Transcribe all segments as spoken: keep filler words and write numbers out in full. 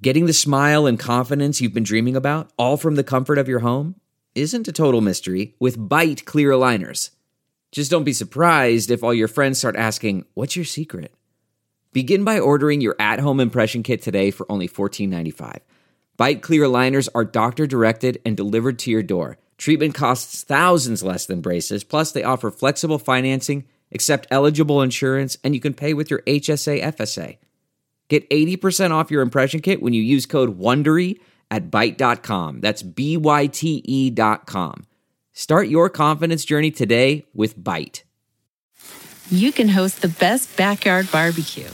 Getting the smile and confidence you've been dreaming about, all from the comfort of your home, isn't a total mystery with Byte clear aligners. Just don't be surprised if all your friends start asking, "What's your secret?" Begin by ordering your at-home impression kit today for only fourteen ninety-five. Byte clear aligners are doctor-directed and delivered to your door. Treatment costs thousands less than braces, plus they offer flexible financing, accept eligible insurance, and you can pay with your H S A F S A. Get eighty percent off your impression kit when you use code WONDERY at byte dot com. That's B Y T E dot com. Start your confidence journey today with Byte. You can host the best backyard barbecue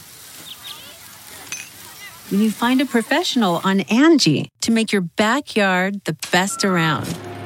when you find a professional on Angie to make your backyard the best around.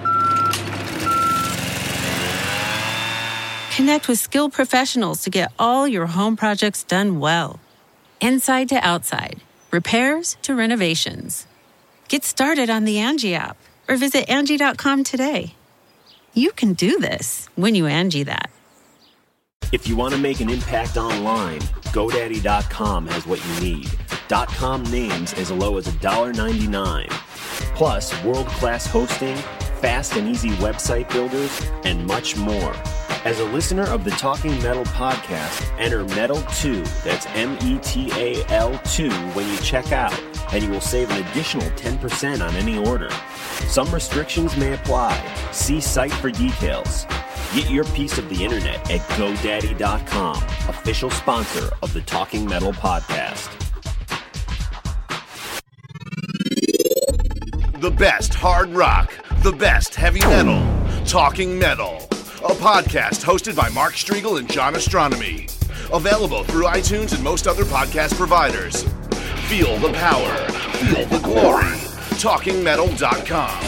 Connect with skilled professionals to get all your home projects done well. Inside to outside, repairs to renovations. Get started on the Angie app or visit Angie dot com today. You can do this when you Angie that. If you want to make an impact online, GoDaddy dot com has what you need. .com names as low as one dollar ninety-nine. Plus, world-class hosting, fast and easy website builders, and much more. As a listener of the Talking Metal podcast, enter metal two, that's M E T A L two, when you check out, and you will save an additional ten percent on any order. Some restrictions may apply. See site for details. Get your piece of the internet at GoDaddy dot com, official sponsor of the Talking Metal podcast. The best hard rock, the best heavy metal, Talking Metal. A podcast hosted by Mark Striegel and John Astronomy. Available through iTunes and most other podcast providers. Feel the power. Feel the glory. Talking Metal dot com.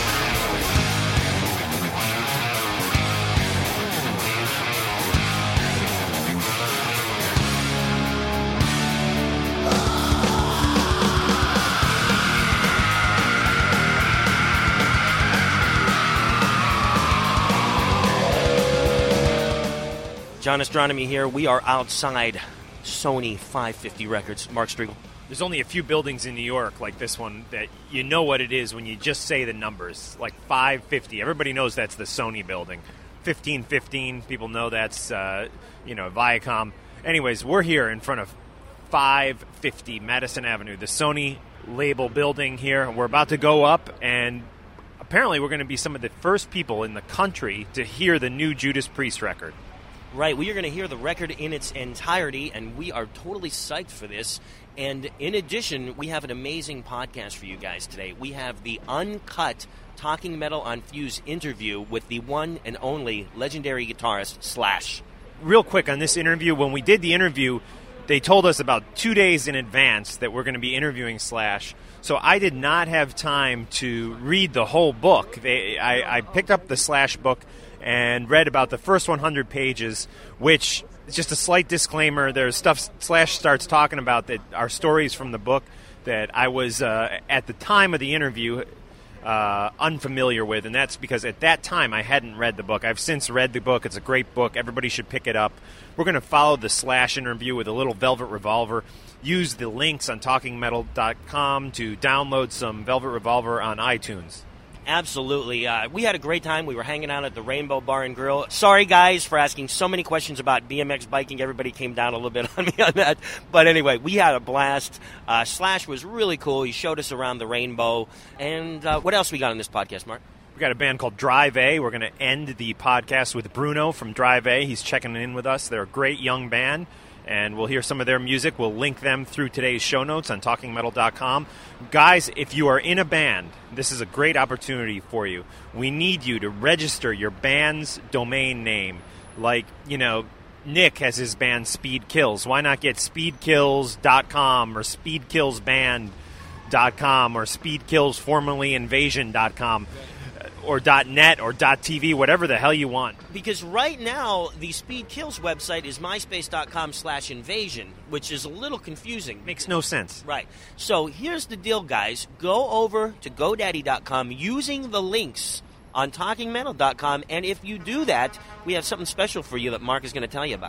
John Astronomy here. We are outside Sony five fifty Records. Mark Striegel. There's only a few buildings in New York like this one that you know what it is when you just say the numbers. Like five fifty. Everybody knows that's the Sony building. fifteen fifteen. People know that's, uh, you know, Viacom. Anyways, we're here in front of five fifty Madison Avenue, the Sony label building here. We're about to go up, and apparently we're going to be some of the first people in the country to hear the new Judas Priest record. Right, we are going to hear the record in its entirety, and we are totally psyched for this. And in addition, we have an amazing podcast for you guys today. We have the uncut Talking Metal on Fuse interview with the one and only legendary guitarist Slash. Real quick on this interview, when we did the interview, they told us about two days in advance that we're going to be interviewing Slash. So I did not have time to read the whole book. They, I, I picked up the Slash book and read about the first one hundred pages, which is just a slight disclaimer. There's stuff Slash starts talking about that are stories from the book that I was, uh, at the time of the interview, uh, unfamiliar with, and that's because at that time I hadn't read the book. I've since read the book. It's a great book. Everybody should pick it up. We're going to follow the Slash interview with a little Velvet Revolver. Use the links on talking metal dot com to download some Velvet Revolver on iTunes. Absolutely. Uh, we had a great time. We were hanging out at the Rainbow Bar and Grill. Sorry, guys, for asking so many questions about B M X biking. Everybody came down a little bit on me on that. But anyway, we had a blast. Uh, Slash was really cool. He showed us around the Rainbow. And uh, what else we got on this podcast, Mark? We got a band called Drive A. We're going to end the podcast with Bruno from Drive A. He's checking in with us. They're a great young band, and we'll hear some of their music. We'll link them through today's show notes on talking metal dot com. Guys, if you are in a band, this is a great opportunity for you. We need you to register your band's domain name. Like, you know, Nick has his band Speed Kills. Why not get speed kills dot com or speed kills band dot com or speed kills formerly invasion dot com? Or .net or .tv, whatever the hell you want. Because right now, the Speed Kills website is myspace dot com slash invasion, which is a little confusing. Makes no sense. Right. So here's the deal, guys. Go over to GoDaddy dot com using the links on talking metal dot com, and if you do that, we have something special for you that Mark is going to tell you about.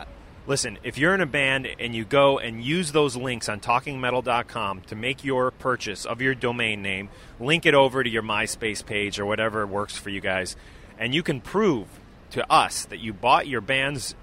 Listen, if you're in a band and you go and use those links on talking metal dot com to make your purchase of your domain name, link it over to your MySpace page or whatever works for you guys, and you can prove to us that you bought your band's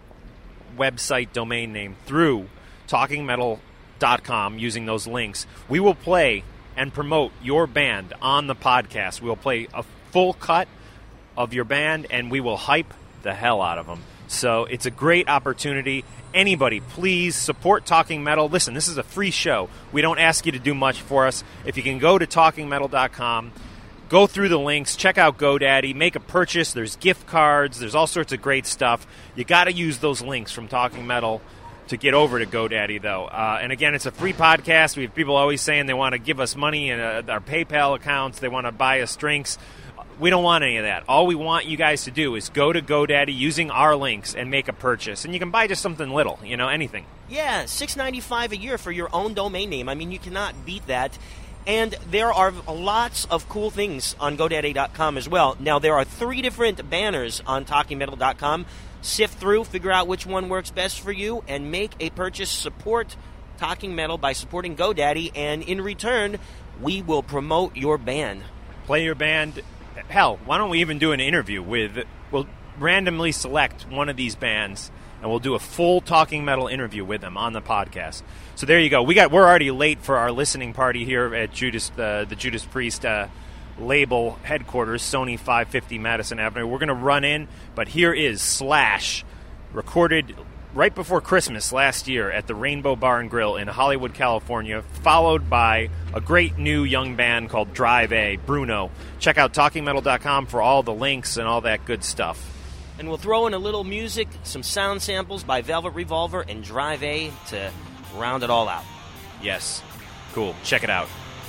website domain name through talking metal dot com using those links, we will play and promote your band on the podcast. We'll play a full cut of your band, and we will hype the hell out of them. So it's a great opportunity. Anybody, please support Talking Metal. Listen, this is a free show. We don't ask you to do much for us. If you can go to talking metal dot com, go through the links, check out GoDaddy, make a purchase. There's gift cards. There's all sorts of great stuff. You got to use those links from Talking Metal to get over to GoDaddy, though. Uh, and again, it's a free podcast. We have people always saying they want to give us money in uh, our PayPal accounts. They want to buy us drinks. We don't want any of that. All we want you guys to do is go to GoDaddy using our links and make a purchase. And you can buy just something little, you know, anything. Yeah, six dollars and ninety-five cents a year for your own domain name. I mean, you cannot beat that. And there are lots of cool things on GoDaddy dot com as well. Now, there are three different banners on talking metal dot com. Sift through, figure out which one works best for you, and make a purchase. Support Talking Metal by supporting GoDaddy, and in return, we will promote your band. Play your band. Hell, why don't we even do an interview with, we'll randomly select one of these bands, and we'll do a full Talking Metal interview with them on the podcast. So there you go. We got, we're already late for our listening party here at Judas, uh, the Judas Priest uh, label headquarters, Sony five fifty Madison Avenue. We're going to run in, but here is Slash, recorded right before Christmas last year at the Rainbow Bar and Grill in Hollywood, California, followed by a great new young band called Drive A, Bruno. Check out talking metal dot com for all the links and all that good stuff. And we'll throw in a little music, some sound samples by Velvet Revolver and Drive A to round it all out. Yes. Cool. Check it out.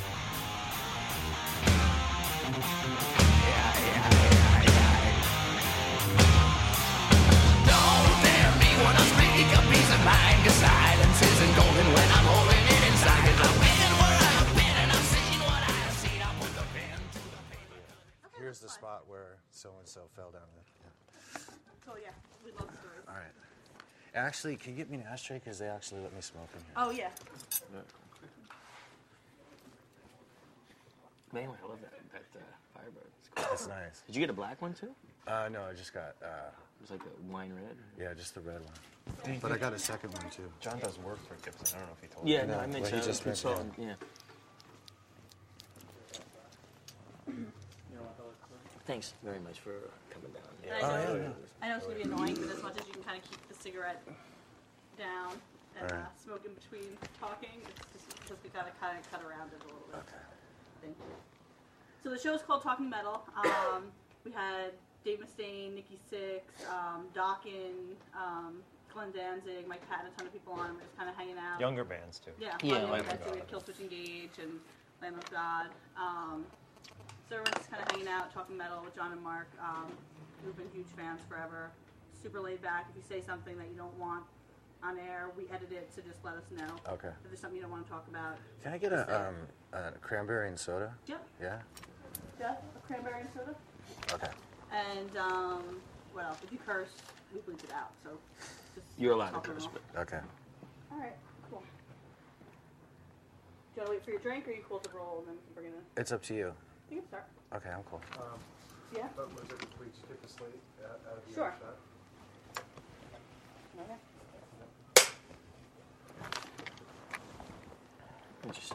Here's the spot where so-and-so fell down. Yeah. Oh, yeah. We love stories. All right. Actually, can you get me an ashtray? Because they actually let me smoke in here. Oh, yeah. Man, I love that, that uh, Firebird. It's cool. That's nice. Did you get a black one, too? Uh, no, I just got, uh... It was like a wine red? Yeah, just the red one. But I got a second one, too. John does work for Gibson. I don't know if he told you. Yeah, no, No, I mentioned well, he just mentioned yeah. Thanks very much for coming down. And I Oh, know, yeah, yeah. I know it's going to be annoying, but as much as you can kind of keep the cigarette down and uh, Right. smoke in between talking, it's just because we got to kind of cut around it a little bit. Okay. Thank you. So the show's called Talking Metal. Um, we had Dave Mustaine, Nikki Sixx, um, Dawkins, um, Glenn Danzig, Mike Patton, a ton of people on. We're just kind of hanging out. Younger bands, too. Yeah, Yeah, yeah. Lamb We of had God. Killswitch Engage and Lamb of God. Um, so we're just kind of hanging out, talking metal with John and Mark. Um, we've been huge fans forever. Super laid back. If you say something that you don't want on air, we edit it, so just let us know. Okay. If there's something you don't want to talk about. Can I get just say a, it. um, a cranberry and soda? Yep. Yeah? Yeah, a cranberry and soda. Okay. And um, what else? If you curse, we bleep it out. So just You're allowed to talk curse, normal. but Okay. All right, cool. Do you want to wait for your drink, or are you cool to roll and then we can bring it in? It's up to you. You can start. Okay, I'm cool. Yeah? But was it, we just get the slate out out of the Sure. shot? Okay. interesting.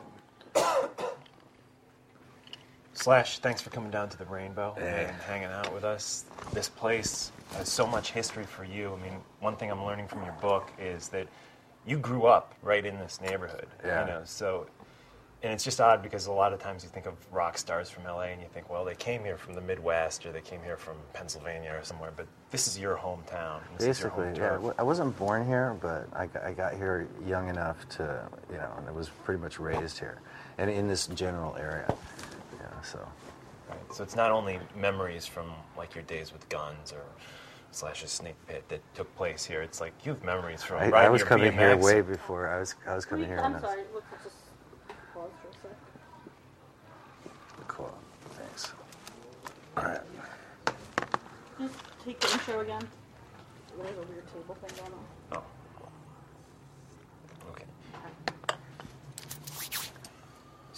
Slash, thanks for coming down to the Rainbow and hanging out with us. This place has so much history for you. I mean, one thing I'm learning from your book is that you grew up right in this neighborhood. Yeah. You know, so, and it's just odd because a lot of times you think of rock stars from L A and you think, well, they came here from the Midwest or they came here from Pennsylvania or somewhere, but this is your hometown. This is your Basically, home yeah. turf. w- I wasn't born here, but I got, I got here young enough to, you know, and I was pretty much raised here, and in this general area. Yeah, so. Right. So it's not only memories from like your days with Guns or Slash's Snake Pit that took place here. It's like you have memories from I, riding I was your coming B M here X. way before I was. I was Can coming we- here. I'm and I was- sorry. Look, let's just pause for a sec. Cool. Thanks. All right. Just take the intro again. There's a weird table thing going on. Oh.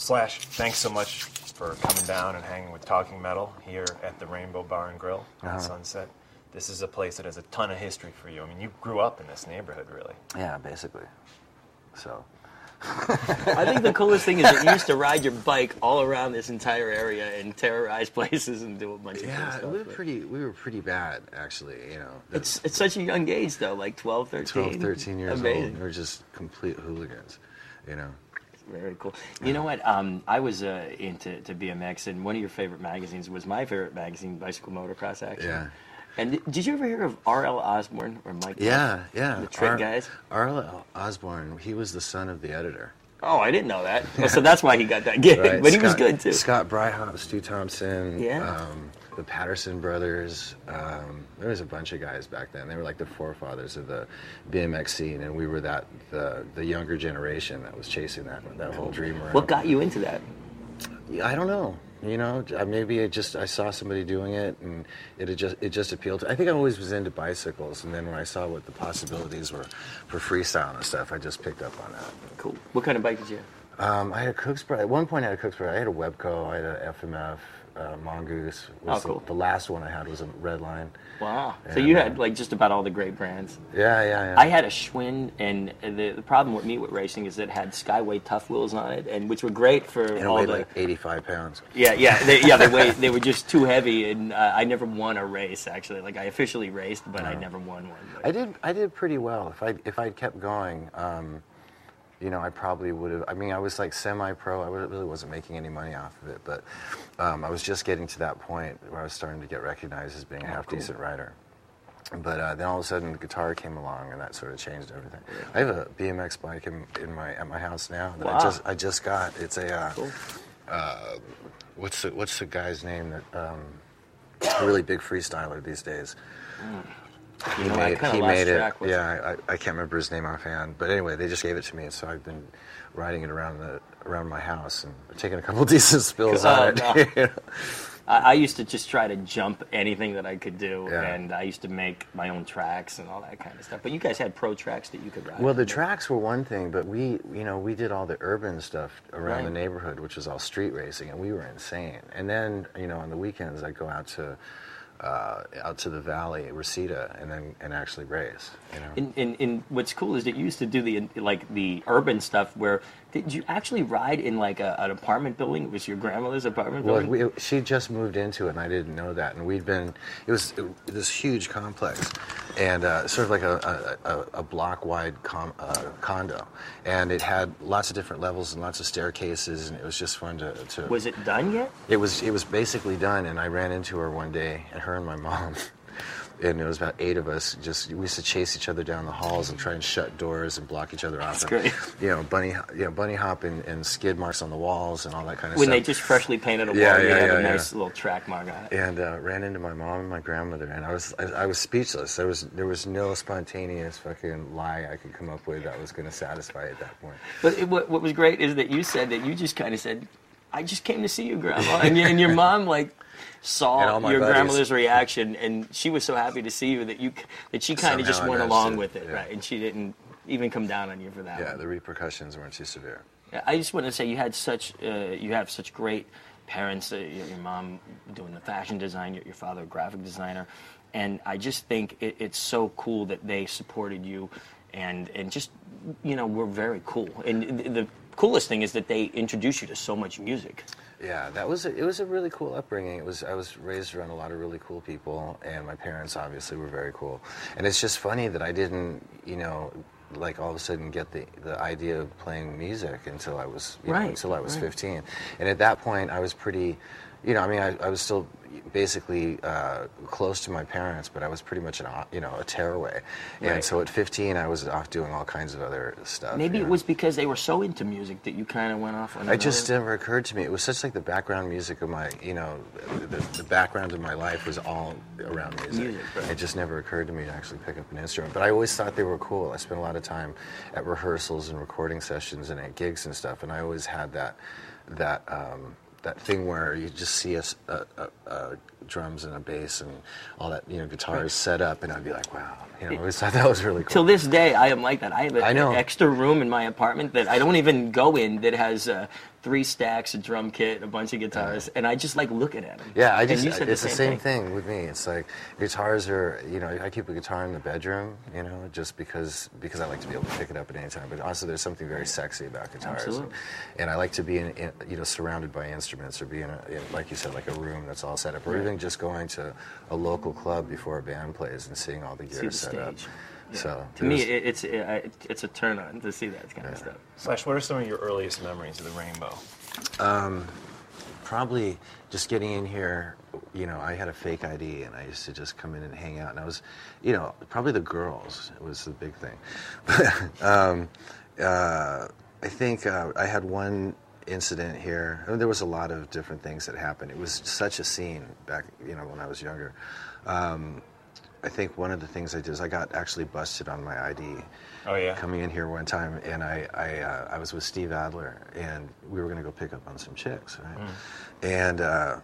Slash, thanks so much for coming down and hanging with Talking Metal here at the Rainbow Bar and Grill uh-huh. on Sunset. This is a place that has a ton of history for you. I mean, you grew up in this neighborhood, really. Yeah, basically. So. I think the coolest thing is that you used to ride your bike all around this entire area and terrorize places and do a bunch of yeah, cool stuff. we were pretty. We were pretty bad, actually. You know, it's it's such a young age though, like twelve, thirteen. twelve, thirteen years Amazing. old. We were just complete hooligans. You know. Very cool. You know what? Um, I was uh, into to B M X, and one of your favorite magazines was my favorite magazine, Bicycle Motocross Action. Yeah. And did, did you ever hear of R L Osborne or Mike? Yeah, yeah. The Trick R- guys. R L Osborne. He was the son of the editor. Oh, I didn't know that. Well, so that's why he got that gig. Right. But he Scott, was good too. Scott Bryhop, Stu Thompson. Yeah. Um, the Patterson brothers. Um, there was a bunch of guys back then. They were like the forefathers of the B M X scene, and we were that the the younger generation that was chasing that that whole dream around. What got you into that? I don't know. You know, maybe it just I saw somebody doing it, and it had just it just appealed to. I think I always was into bicycles, and then when I saw what the possibilities were for freestyle and stuff, I just picked up on that. Cool. What kind of bike did you have? Um, I had a Cooksboro. At one point, I had a Cooksboro. I had a Webco. I had a F M F. Uh, Mongoose. Was oh, cool. The, the last one I had was a Redline. Wow. And, so you had like just about all the great brands. Yeah, yeah, yeah. I had a Schwinn, and the, the problem with me with racing is it had Skyway Tough Wheels on it, and which were great for and all it weighed the. like eighty-five pounds. Yeah, yeah, they, yeah. They weighed, they were just too heavy, and uh, I never won a race. Actually, like I officially raced, but no. I never won one. But. I did. I did pretty well. If I if I'd kept going. Um, You know, I probably would have. I mean, I was like semi-pro. I really wasn't making any money off of it, but um, I was just getting to that point where I was starting to get recognized as being a oh, half-decent cool. rider. But uh, then all of a sudden, the guitar came along, and that sort of changed everything. I have a B M X bike in, in my at my house now that wow. I just I just got. It's a uh, cool. uh, what's the what's the guy's name that um, a really big freestyler these days. Mm. He you know, made, he made it. with Yeah, I, I can't remember his name offhand. But anyway, they just gave it to me, so I've been riding it around the around my house and taking a couple decent spills oh, on it. No. You know? I, I used to just try to jump anything that I could do, yeah. and I used to make my own tracks and all that kind of stuff. But you guys had pro tracks that you could ride. Well, the tracks were one thing, but we, you know, we did all the urban stuff around right. the neighborhood, which was all street racing, and we were insane. And then, you know, on the weekends, I'd go out to. Uh, out to the valley, Reseda, and then and actually race. You know. And, and, and what's cool is that you used to do the like the urban stuff. Where did you actually ride in like a, an apartment building? It was your grandmother's apartment well, building? Well, she just moved into it, and I didn't know that. And we'd been it was it, this huge complex, and uh, sort of like a a, a block wide com, uh, condo, and it had lots of different levels and lots of staircases, and it was just fun to. to was it done yet? It was. It was basically done, and I ran into her one day, and her and my mom, and it was about eight of us. Just we used to chase each other down the halls and try and shut doors and block each other off. That's and, great. You know, bunny, you know, bunny hop and, and skid marks on the walls and all that kind of when stuff. When they just freshly painted a wall, yeah, you yeah, have yeah, a nice yeah. little track mark on it. And uh, ran into my mom and my grandmother, and I was I, I was speechless. There was there was no spontaneous fucking lie I could come up with that was going to satisfy at that point. But it, what, what was great is that you said that you just kind of said, "I just came to see you, Grandma," and, you, and your mom like. Saw your buddies. grandmother's reaction, and she was so happy to see you that you that she kind of just went along with it, yeah. right? And she didn't even come down on you for that. Yeah, one. the repercussions weren't too severe. Yeah, I just want to say you had such uh, you have such great parents. Uh, your, your mom doing the fashion design, your, your father a graphic designer, and I just think it, it's so cool that they supported you, and and just you know were very cool. And the coolest thing is that they introduced you to so much music. Yeah, that was a, it was a really cool upbringing. It was I was raised around a lot of really cool people, and my parents obviously were very cool. And it's just funny that I didn't, you know, like all of a sudden get the, the idea of playing music until I was you right, know, until I was right. fifteen. And at that point, I was pretty, you know, I mean, I, I was still basically uh, close to my parents, but I was pretty much an, you know, a tearaway. And Right. so at fifteen, I was off doing all kinds of other stuff. Maybe you it know? was because they were so into music that you kind of went off on. It just another- never occurred to me. It was such like the background music of my, you know, the, the background of my life was all around music. Music, right. It just never occurred to me to actually pick up an instrument. But I always thought they were cool. I spent a lot of time at rehearsals and recording sessions and at gigs and stuff, and I always had that, that, um, that thing where you just see a, a, a, a drums and a bass and all that, you know, guitars Right. set up, and I'd be like, wow, you know, I always thought that was really cool. Till this day, I am like that. I have a, I know. an extra room in my apartment that I don't even go in that has uh, three stacks, a drum kit, a bunch of guitars, and I just like looking at them. Yeah, I And just, you said it's the same, thing. thing with me. It's like guitars are, you know, I keep a guitar in the bedroom, you know, just because because I like to be able to pick it up at any time. But also there's something very sexy about guitars. Absolutely. And I like to be, in, in, you know, surrounded by instruments or be in, a, in, like you said, like a room that's all set up. Or Right. even just going to a local club before a band plays and seeing all the See gear the set stage. up. Yeah. So To me, was- it, it's it, it's a turn on to see that kind of stuff. Slash, what are some of your earliest memories of the Rainbow? Um, probably just getting in here, you know, I had a fake I D and I used to just come in and hang out. And I was, you know, probably the girls was the big thing. um, uh, I think uh, I had one incident here. I mean, there was a lot of different things that happened. It was such a scene back, you know, when I was younger. Um, I think one of the things I did is I got actually busted on my I D. Oh, yeah? Coming in here one time, and I I, uh, I was with Steve Adler, and we were going to go pick up on some chicks, right? Mm. And uh,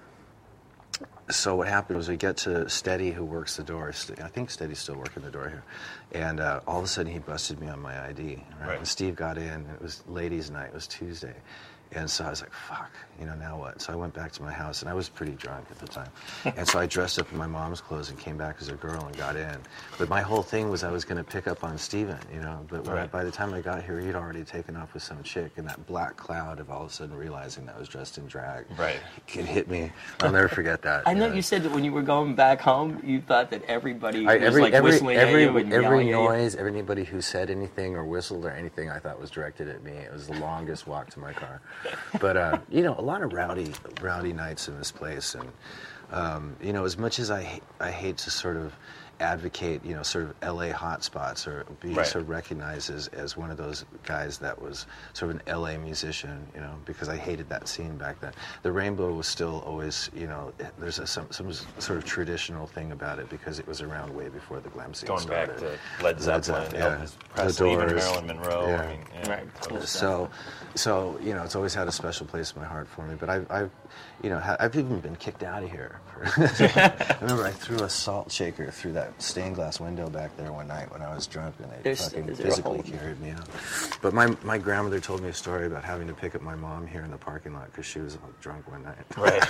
so what happened was we get to Steady, who works the door. St- I think Steady's still working the door here. And uh, all of a sudden he busted me on my I D. Right? Right. And Steve got in, and it was ladies' night, it was Tuesday. And so I was like, fuck, you know, now what? So I went back to my house, and I was pretty drunk at the time. And so I dressed up in my mom's clothes and came back as a girl and got in. But my whole thing was I was going to pick up on Steven, you know. But when I, Right. by the time I got here, he'd already taken off with some chick, and that black cloud of all of a sudden realizing that I was dressed in drag. Right. It hit me. I'll never forget that. I know yeah. you said that when you were going back home, you thought that everybody I, was every like every whistling every, at you and every yelling at you. noise, anybody who said anything or whistled or anything, I thought was directed at me. It was the longest walk to my car. But uh, you know, a lot of rowdy, rowdy nights in this place, and um, you know, as much as I I hate to sort of advocate, you know, sort of L A hotspots or be Right. sort of recognized as, as one of those guys that was sort of an L A musician, you know, because I hated that scene back then. The Rainbow was still always, you know, there's a, some, some sort of traditional thing about it because it was around way before the glam scene Going started. back to Led Zeppelin, yeah. Elvis The Presley, even Doors. Marilyn Monroe. Yeah. I mean, yeah, Right. totally. So, so you know, it's always had a special place in my heart for me. But I've, I've you know, ha- I've even been kicked out of here. For I remember I threw a salt shaker through that stained glass window back there one night when I was drunk, and they There's- fucking is there a physically hole? carried me out. But my my grandmother told me a story about having to pick up my mom here in the parking lot because she was all drunk one night. Right.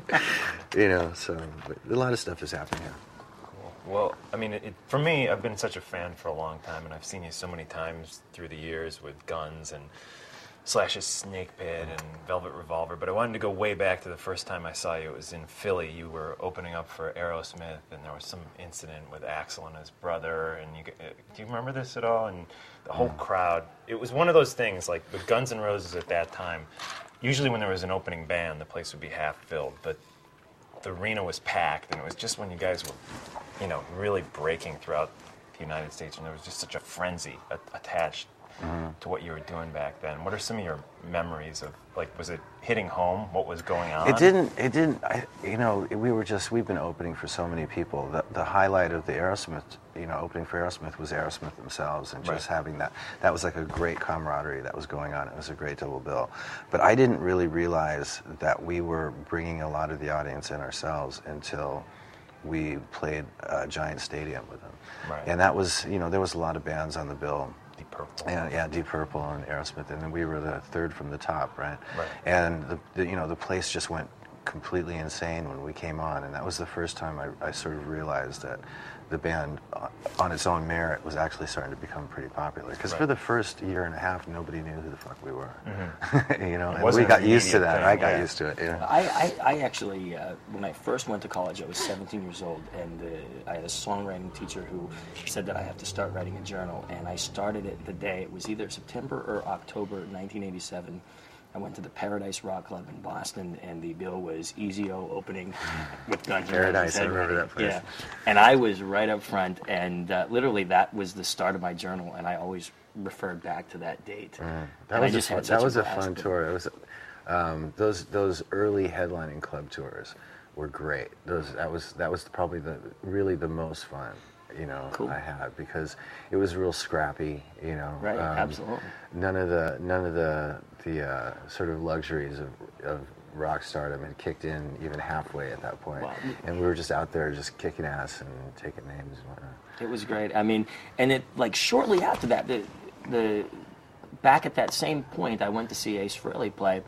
You know, so but a lot of stuff is happening here. Well, I mean, it, it, for me, I've been such a fan for a long time, and I've seen you so many times through the years with Guns and Slash's Snake Pit and Velvet Revolver. But I wanted to go way back to the first time I saw you. It was in Philly. You were opening up for Aerosmith, and there was some incident with Axl and his brother. And you, uh, do you remember this at all? And the whole crowd. It was one of those things, like with Guns N' Roses at that time. Usually, when there was an opening band, the place would be half filled, but the arena was packed, and it was just when you guys were, you know, really breaking throughout the United States, and there was just such a frenzy a- attached to what you were doing back then. What are some of your memories of, like, was it hitting home? What was going on? It didn't. It didn't. I, you know, we were just. We've been opening for so many people. The, the highlight of the Aerosmith, you know, opening for Aerosmith was Aerosmith themselves, and just Right. having that. That was like a great camaraderie that was going on. It was a great double bill. But I didn't really realize that we were bringing a lot of the audience in ourselves until we played uh, Giant Stadium with them. Right. And that was, you know, there was a lot of bands on the bill. Deep Purple. Yeah, yeah, Deep Purple and Aerosmith, and then we were the third from the top, right? Right. And the, the you know the place just went completely insane when we came on, and that was the first time I, I sort of realized that the band, uh, on its own merit, was actually starting to become pretty popular. Because for Right. the first year and a half, nobody knew who the fuck we were. Mm-hmm. You know, It and wasn't we got an used to immediate that. thing, I got yeah. used to it. You know. I, I, I actually, uh, when I first went to college, I was seventeen years old, and uh, I had a songwriting teacher who said that I have to start writing a journal, and I started it the day, it was either September or October nineteen eighty-seven. I went to the Paradise Rock Club in Boston, and the bill was Easy-O opening with Guns N' Roses. Paradise, I remember that place. Yeah, and I was right up front, and uh, literally that was the start of my journal, and I always referred back to that date. That And I was a just fun, had such that was a blast fun with it. tour. It was um, those those early headlining club tours were great. Those that was that was probably the really the most fun, you know, Cool. I had, because it was real scrappy, you know. Right, absolutely. None of the none of the the uh, sort of luxuries of, of rock stardom had kicked in even halfway at that point. Wow. And we were just out there just kicking ass and taking names and whatnot. It was great. I mean, and it like shortly after that, the the back at that same point, I went to see Ace Frehley play,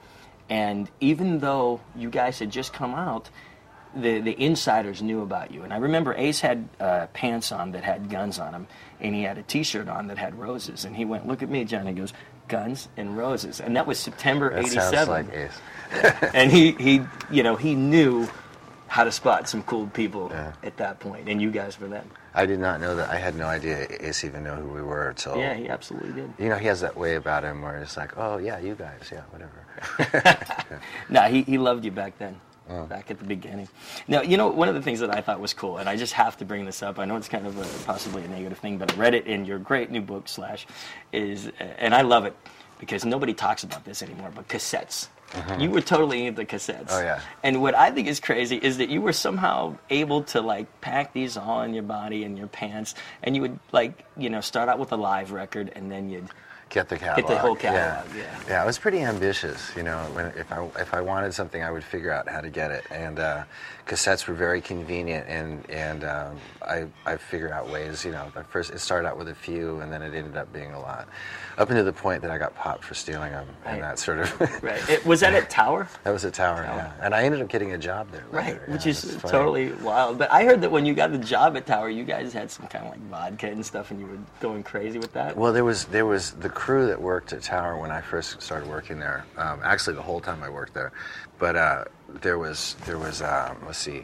And even though you guys had just come out, the the insiders knew about you. And I remember Ace had uh, pants on that had guns on them, and he had a T-shirt on that had roses. And he went, "Look at me, John." He goes, "Guns and Roses," and that was September eighty-seven. That sounds like Ace. And he, he, you know, he knew how to spot some cool people Yeah. at that point, and you guys were them. I did not know that. I had no idea Ace even knew who we were until. Yeah, he absolutely did. You know, he has that way about him where it's like, oh yeah, you guys, yeah, whatever. No, he, he loved you back then, Oh. back at the beginning. Now, you know, one of the things that I thought was cool, and I just have to bring this up, I know it's kind of a, possibly a negative thing, but I read it in your great new book, Slash, is, and I love it, because nobody talks about this anymore, but cassettes. Mhm. You were totally into cassettes. Oh, yeah. And what I think is crazy is that you were somehow able to, like, pack these all in your body and your pants, and you would, like, you know, start out with a live record, and then you'd Get the catalog. get the whole catalog. Yeah. Yeah. Yeah, I was pretty ambitious. You know, when, if I if I wanted something, I would figure out how to get it. And uh, cassettes were very convenient, and and um, I I figured out ways. You know, at first it started out with a few, and then it ended up being a lot, up until the point that I got popped for stealing them, and Right. that sort of. Right. It, was that at Tower? That was at Tower, Tower. yeah. And I ended up getting a job there. Right, later, which yeah, is it's funny. totally wild. But I heard that when you got the job at Tower, you guys had some kind of like vodka and stuff, and you were going crazy with that. Well, there was there was the crew that worked at Tower when I first started working there. Um, actually, the whole time I worked there, but uh, there was there was um, let's see,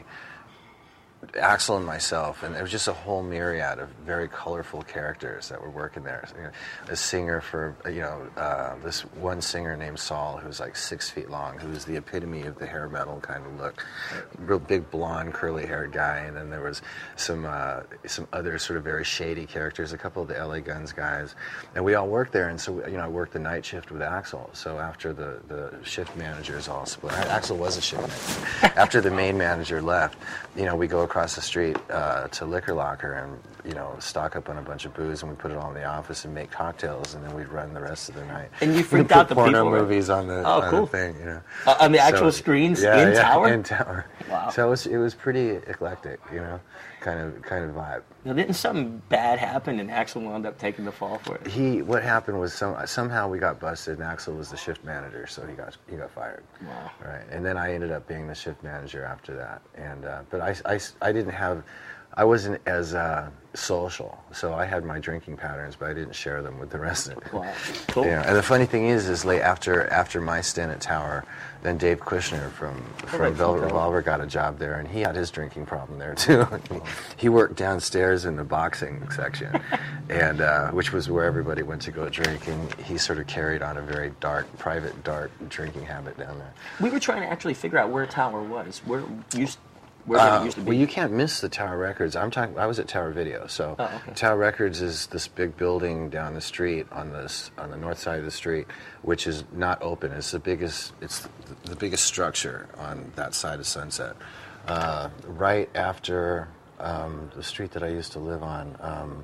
Axl and myself, and it was just a whole myriad of very colorful characters that were working there. You know, a singer for you know uh, this one singer named Saul, who was like six feet long, who was the epitome of the hair metal kind of look, real big blonde curly haired guy. And then there was some uh, some other sort of very shady characters, a couple of the L A Guns guys, and we all worked there. And so you know I worked the night shift with Axl. So after the the shift managers all split, Axl was a shift manager. After the main manager left, you know we go across the street uh, to Liquor Locker and you know stock up on a bunch of booze, and we put it all in the office and make cocktails, and then we'd run the rest of the night. And you We'd freaked put out the porno people, right? movies on the, Oh, on cool. the thing, you know. Uh, on the actual So- screens yeah, in yeah, Tower? in Tower. Wow. So it was it was pretty eclectic, you know, kind of kind of vibe. Now, didn't something bad happen and Axl wound up taking the fall for it? He what happened was some somehow we got busted, and Axl was the shift manager, so he got he got fired. Wow. Right, and then I ended up being the shift manager after that, and uh, but I, I, I didn't have, I wasn't as uh, social, so I had my drinking patterns, but I didn't share them with the rest of it. Wow. Cool. Yeah, and the funny thing is, is late after after my stint at Tower, then Dave Kushner from from right, Velvet from Revolver got a job there, and he had his drinking problem there too. he, he worked downstairs in the boxing section, and uh, which was where everybody went to go drink, and he sort of carried on a very dark, private, dark drinking habit down there. We were trying to actually figure out where Tower was. Where used, where did Uh, it used to be? well, you can't miss the Tower Records. I'm talking. I was at Tower Video, so Oh, okay. Tower Records is this big building down the street on this on the north side of the street, which is not open. It's the biggest. It's the, the biggest structure on that side of Sunset. Uh, right after um, the street that I used to live on. Um,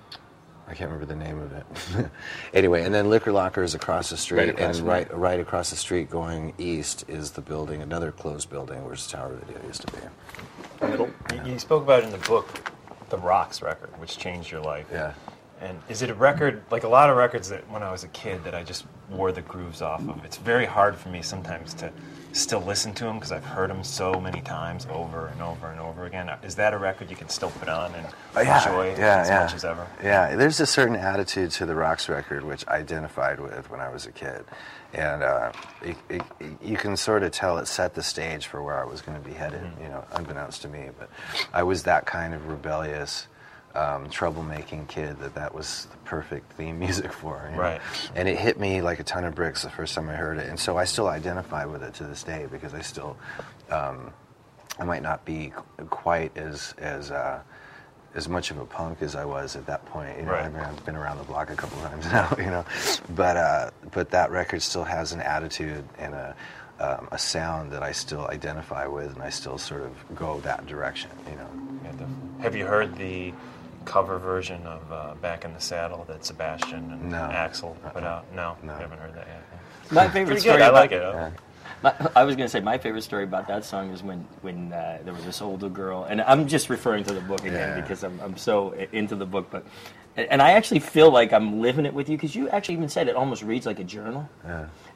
I can't remember the name of it. Anyway, and then Liquor Locker is across the street, Right across and from right right across the street going east is the building, another closed building, where Tower Video used to be. You, you spoke about in the book the Rocks record, which changed your life. Yeah. And is it a record, like a lot of records that when I was a kid that I just wore the grooves off of? It's very hard for me sometimes to still listen to them because I've heard them so many times over and over and over again. Is that a record you can still put on and Oh, yeah, enjoy yeah, as yeah. much as ever? Yeah, there's a certain attitude to the Rocks record which I identified with when I was a kid. And uh, it, it, you can sort of tell it set the stage for where I was going to be headed, Mm-hmm. you know, unbeknownst to me. But I was that kind of rebellious, um, troublemaking kid that that was the perfect theme music for. You know? Right. And it hit me like a ton of bricks the first time I heard it. And so I still identify with it to this day because I still, um, I might not be quite as, as, uh, as much of a punk as I was at that point. You know, Right. I mean, I've been around the block a couple of times now, you know. But uh, but that record still has an attitude and a um, a sound that I still identify with, and I still sort of go that direction, you know. Yeah, definitely. Have you heard the cover version of uh, Back in the Saddle that Sebastian and No. Axl put Uh-uh. out? No, No. you haven't heard that yet. My favorite Pretty story good. I about- like it. Yeah. My, I was going to say my favorite story about that song is when when uh, there was this older girl, and I'm just referring to the book again Yeah. because I'm I'm so i- into the book, but and I actually feel like I'm living it with you because you actually even said it almost reads like a journal. Yeah.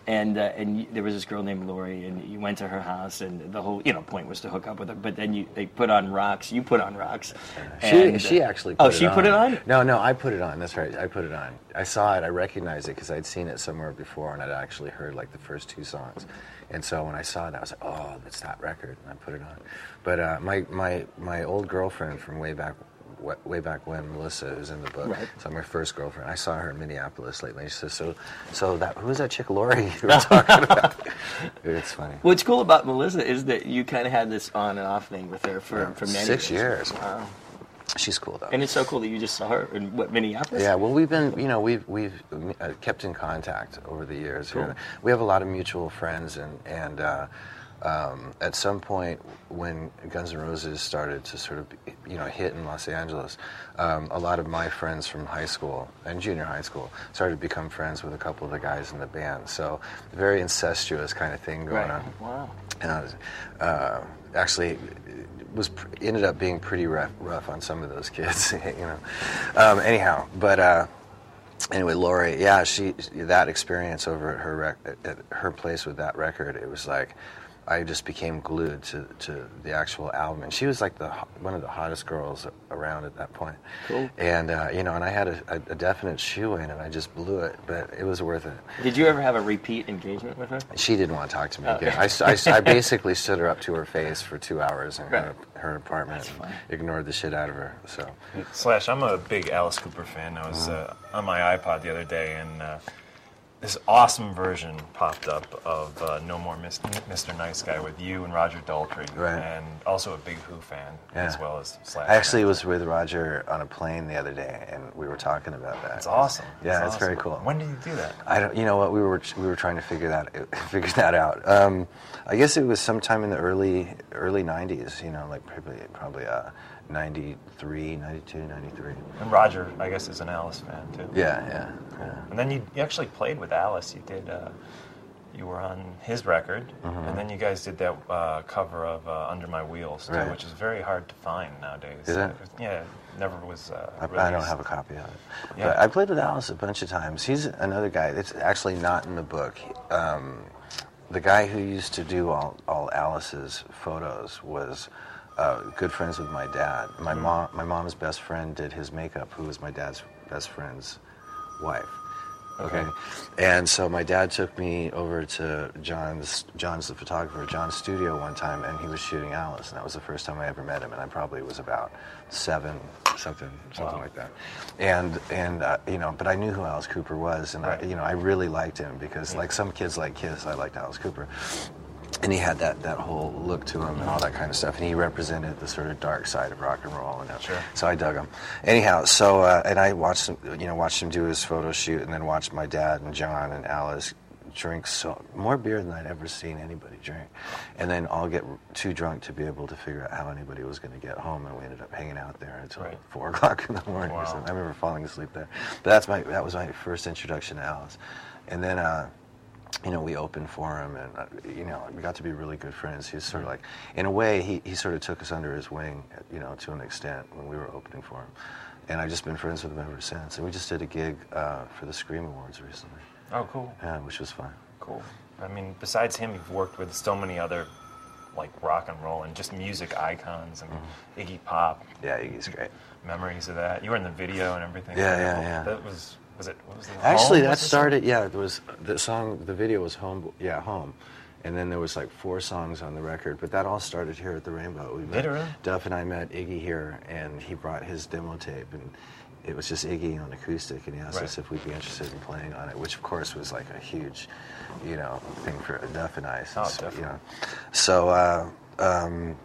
And uh, and you, there was this girl named Lori, and you went to her house, and the whole you know point was to hook up with her. But then you they put on rocks. You put on rocks. She she actually. Put oh, it she on. put it on. No, no, I put it on. That's right. I put it on. I saw it. I recognized it because I'd seen it somewhere before, and I'd actually heard like the first two songs. And so when I saw it, I was like, oh, that's that record, and I put it on. But uh, my my my old girlfriend from way back. way back when, Melissa, who's in the book, right. so my first girlfriend, I saw her in Minneapolis lately. She says, so, so that, who was that chick Lori you were talking about? It's funny. What's cool about Melissa is that you kind of had this on and off thing with her for, yeah, for many Six years. years. Wow. She's cool, though. And it's so cool that you just saw her in, what, Minneapolis? Yeah, well, we've been, you know, we've we've uh, kept in contact over the years. Cool. You know, we have a lot of mutual friends, and, and uh, Um, at some point when Guns N' Roses started to sort of, you know, hit in Los Angeles, um, a lot of my friends from high school and junior high school started to become friends with a couple of the guys in the band. So, a very incestuous kind of thing going right. on. Wow. And I was, uh, actually, was ended up being pretty rough, rough on some of those kids, you know. Um, anyhow, but. Uh, Anyway, Lori, yeah, she that experience over at her rec- at her place with that record, it was like I just became glued to, to the actual album, and she was like the one of the hottest girls around at that point. Cool. And uh, you know, and I had a, a, a definite shoe in, and I just blew it, but it was worth it. Did you ever have a repeat engagement with her? She didn't want to talk to me oh. again. I, I, I basically stood her up to her face for two hours in right. her, her apartment, and ignored the shit out of her. So. Slash, I'm a big Alice Cooper fan. I was uh, on my iPod the other day, and uh, this awesome version popped up of uh, No More Mister Nice Guy with you and Roger Daltrey, right. and also a big Who fan, yeah. as well as Slash. I actually was with Roger on a plane the other day, and we were talking about that. It's awesome. Yeah, it's it's awesome. very cool. When did you do that? I don't. You know what? We were we were trying to figure that figure that out. Um, I guess it was sometime in the early early nineties. You know, like probably probably uh, ninety-three, ninety-two, ninety-three. And Roger, I guess, is an Alice fan too. Yeah, yeah, yeah. And then you, you actually played with Alice. You did. Uh, you were on his record, mm-hmm. and then you guys did that uh, cover of uh, Under My Wheels, too, right. which is very hard to find nowadays. Is it? Yeah, it never was. Uh, I, I don't have a copy of it. Yeah. But I played with Alice a bunch of times. He's another guy. It's actually not in the book. Um, the guy who used to do all, all Alice's photos was uh, good friends with my dad. My mm-hmm. mom, my mom's best friend did his makeup, who was my dad's best friend's wife. Okay. okay. And so my dad took me over to John's, John's the photographer, John's studio one time, and he was shooting Alice, and that was the first time I ever met him, and I probably was about seven, something, something wow. like that. And, and uh, you know, but I knew who Alice Cooper was, and, right. I, you know, I really liked him because, yeah. like some kids like Kiss, I liked Alice Cooper. And he had that, that whole look to him and all that kind of stuff. And he represented the sort of dark side of rock and roll. And sure. So I dug him. Anyhow, so, uh, and I watched him, you know, watched him do his photo shoot and then watched my dad and John and Alice drink so more beer than I'd ever seen anybody drink. And then all get too drunk to be able to figure out how anybody was going to get home. And we ended up hanging out there until right. four o'clock in the morning. Wow. Or something. I remember falling asleep there. But that's my, that was my first introduction to Alice. And then, uh, you know, we opened for him, and, uh, you know, we got to be really good friends. He's sort of like, in a way, he, he sort of took us under his wing, you know, to an extent when we were opening for him. And I've just been friends with him ever since. And we just did a gig uh, for the Scream Awards recently. Oh, cool. Yeah, which was fun. Cool. I mean, besides him, you've worked with so many other, like, rock and roll and just music icons. I mean, mm-hmm. Iggy Pop. Yeah, Iggy's great. Memories of that. You were in the video and everything. Yeah, yeah, yeah. That was... Was it? What was the Actually, home? that started. Yeah, there was the song. The video was home. Yeah, home, and then there was like four songs on the record. But that all started here at the Rainbow. We met, Did it really? Duff and I met Iggy here, and he brought his demo tape, and it was just Iggy on acoustic, and he asked right. us if we'd be interested in playing on it, which of course was like a huge, you know, thing for Duff and I. Since, oh, definitely. You know, so. Uh, um,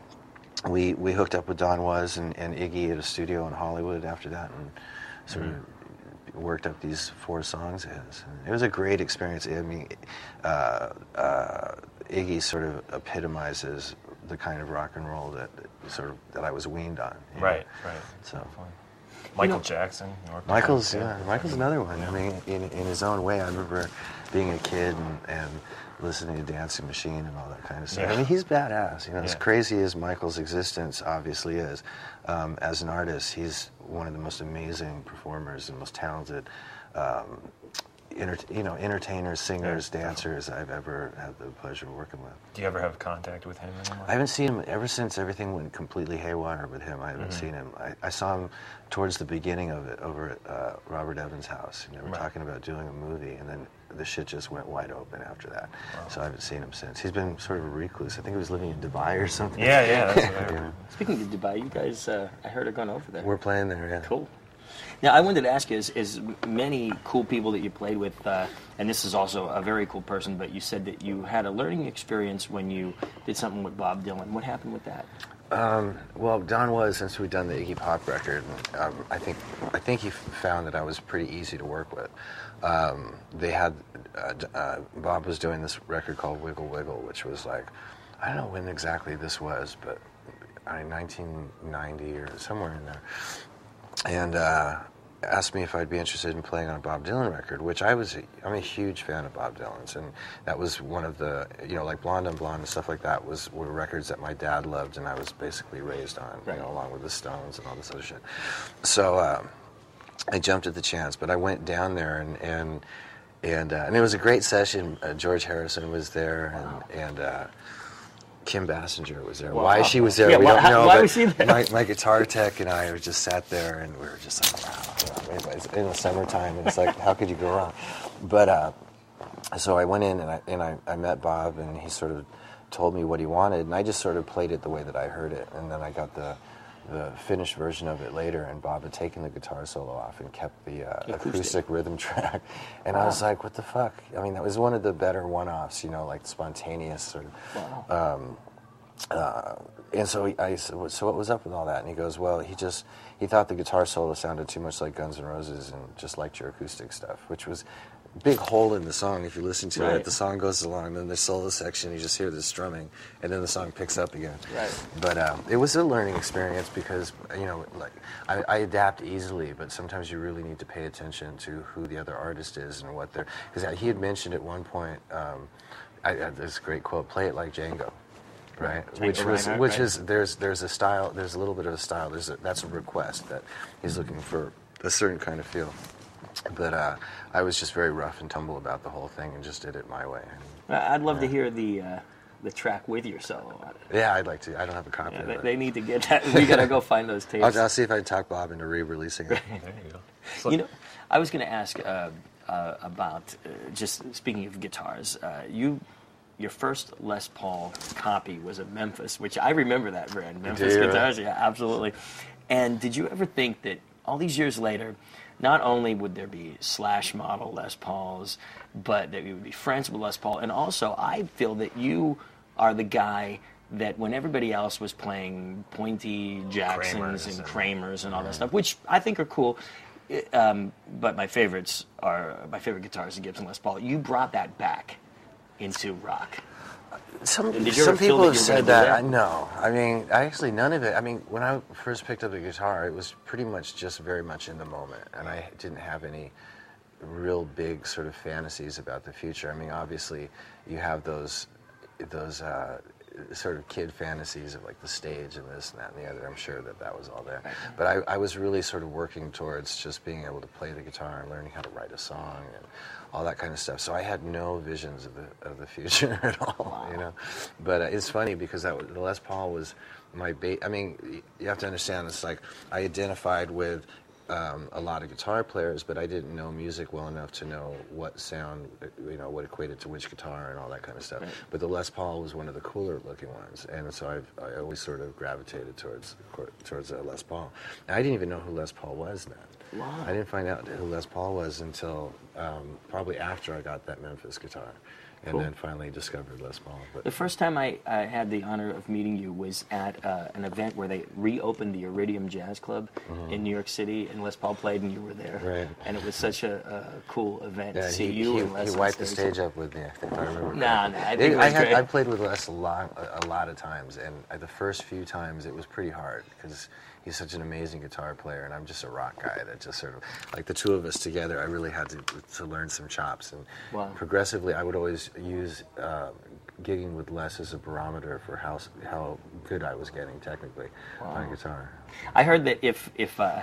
we we hooked up with Don Was and, and Iggy at a studio in Hollywood after that, and sort mm-hmm. of worked up these four songs of his. It was a great experience. I mean, uh, uh, Iggy sort of epitomizes the kind of rock and roll that, that sort of that I was weaned on. Right, know? right. So, Michael you know, Jackson. Michael's yeah, Michael's another one. I mean, in in his own way. I remember being a kid and, and listening to Dancing Machine and all that kind of stuff. Yeah. I mean, he's badass. You know, yeah. as crazy as Michael's existence obviously is, um, as an artist, he's one of the most amazing performers and most talented um, enter, you know, entertainers, singers, yeah. dancers I've ever had the pleasure of working with. Do you ever have contact with him anymore? I haven't seen him ever since everything went completely haywire with him. I haven't mm-hmm. seen him. I, I saw him towards the beginning of it over at uh, Robert Evans' house. And they were right. talking about doing a movie, and then the shit just went wide open after that. Wow. So I haven't seen him since. He's been sort of a recluse. I think he was living in Dubai or something. Yeah, yeah. That's what I yeah. Speaking of Dubai, you guys, uh, I heard are going over there. We're playing there, yeah. Cool. Now, I wanted to ask you, is, is many cool people that you played with, uh, and this is also a very cool person, but you said that you had a learning experience when you did something with Bob Dylan. What happened with that? Um, well, Don was, since we'd done the Iggy Pop record, um, I think I think he found that I was pretty easy to work with. Um, they had, uh, uh, Bob was doing this record called Wiggle Wiggle, which was like, I don't know when exactly this was, but I nineteen ninety or somewhere in there. And uh, asked me if I'd be interested in playing on a Bob Dylan record, which I was, I'm a huge fan of Bob Dylan's, and that was one of the, you know, like Blonde on Blonde and stuff like that was were records that my dad loved and I was basically raised on, right. you know, along with the Stones and all this other shit. So uh, I jumped at the chance, but I went down there and and and, uh, and it was a great session. Uh, George Harrison was there, and wow. and uh, Kim Basinger was there. Wow. Why she was there, yeah, we why, don't know. Why but was she there? My, my guitar tech and I were just sat there, and we were just like, wow. You know, it's in the summertime, and it's like, how could you go wrong? But uh, so I went in, and I and I, I met Bob, and he sort of told me what he wanted, and I just sort of played it the way that I heard it, and then I got the the finished version of it later, and Bob had taken the guitar solo off and kept the uh, acoustic. acoustic rhythm track, and wow. I was like, what the fuck? I mean, that was one of the better one-offs, you know, like spontaneous sort of. Wow. Um, uh, and so he, I said, so what was up with all that? And he goes, well, he just, he thought the guitar solo sounded too much like Guns N' Roses and just liked your acoustic stuff, which was a big hole in the song. If you listen to right. it, the song goes along, then the solo section, you just hear the strumming, and then the song picks up again. Right. But um, it was a learning experience because, you know, like, I, I adapt easily, but sometimes you really need to pay attention to who the other artist is and what they're, because he had mentioned at one point, um, I, I, this great quote, play it like Django. Right, Django which was Reinhardt, which right? is there's there's a style, there's a little bit of a style. There's a, that's a request that he's looking for a certain kind of feel. But uh, I was just very rough and tumble about the whole thing and just did it my way. And, I'd love yeah. to hear the uh, the track with your solo on it. Yeah, I'd like to. I don't have a copy yeah, of they, it. They need to get that. We gotta go find those tapes. I'll, I'll see if I can talk Bob into re-releasing it. There you go. So, you know, I was going to ask uh, uh, about uh, just speaking of guitars. Uh, you. Your first Les Paul copy was a Memphis, which I remember that brand, Memphis do, guitars. right? Yeah, absolutely. And did you ever think that all these years later, not only would there be Slash model Les Pauls, but that you would be friends with Les Paul, and also I feel that you are the guy that when everybody else was playing pointy Jacksons and, and Kramers and all that stuff, which I think are cool, um, but my favorites are my favorite guitars are Gibson Les Paul. You brought that back into rock. Some some people have said that. I know. I mean, I actually none of it. I mean, when I first picked up a guitar, it was pretty much just very much in the moment, and I didn't have any real big sort of fantasies about the future. I mean, obviously, you have those those uh, sort of kid fantasies of like the stage and this and that and the other. I'm sure that that was all there, but I, I was really sort of working towards just being able to play the guitar and learning how to write a song and all that kind of stuff. So I had no visions of the of the future at all, wow. you know. But uh, it's funny because that was, the Les Paul was my bait. I mean, you have to understand. It's like I identified with um, a lot of guitar players, but I didn't know music well enough to know what sound, you know, what equated to which guitar and all that kind of stuff. Right. But the Les Paul was one of the cooler looking ones, and so I've I always sort of gravitated towards towards uh, Les Paul. And I didn't even know who Les Paul was then. Wow. I didn't find out who Les Paul was until um, probably after I got that Memphis guitar, and cool. then finally discovered Les Paul. But the first time I, I had the honor of meeting you was at uh, an event where they reopened the Iridium Jazz Club mm-hmm. in New York City, and Les Paul played, and you were there. Right. And it was such a, a cool event yeah, to see he, you he, and Les. He wiped the stage up with me, I think, if I remember. Nah, nah, I think it, it was I had, great. I played with Les a lot, a, a lot of times, and the first few times it was pretty hard because he's such an amazing guitar player, and I'm just a rock guy that just sort of, like the two of us together, I really had to to learn some chops. And wow. progressively, I would always use uh, gigging with Les as a barometer for how how good I was getting technically wow. on guitar. I heard that if if uh,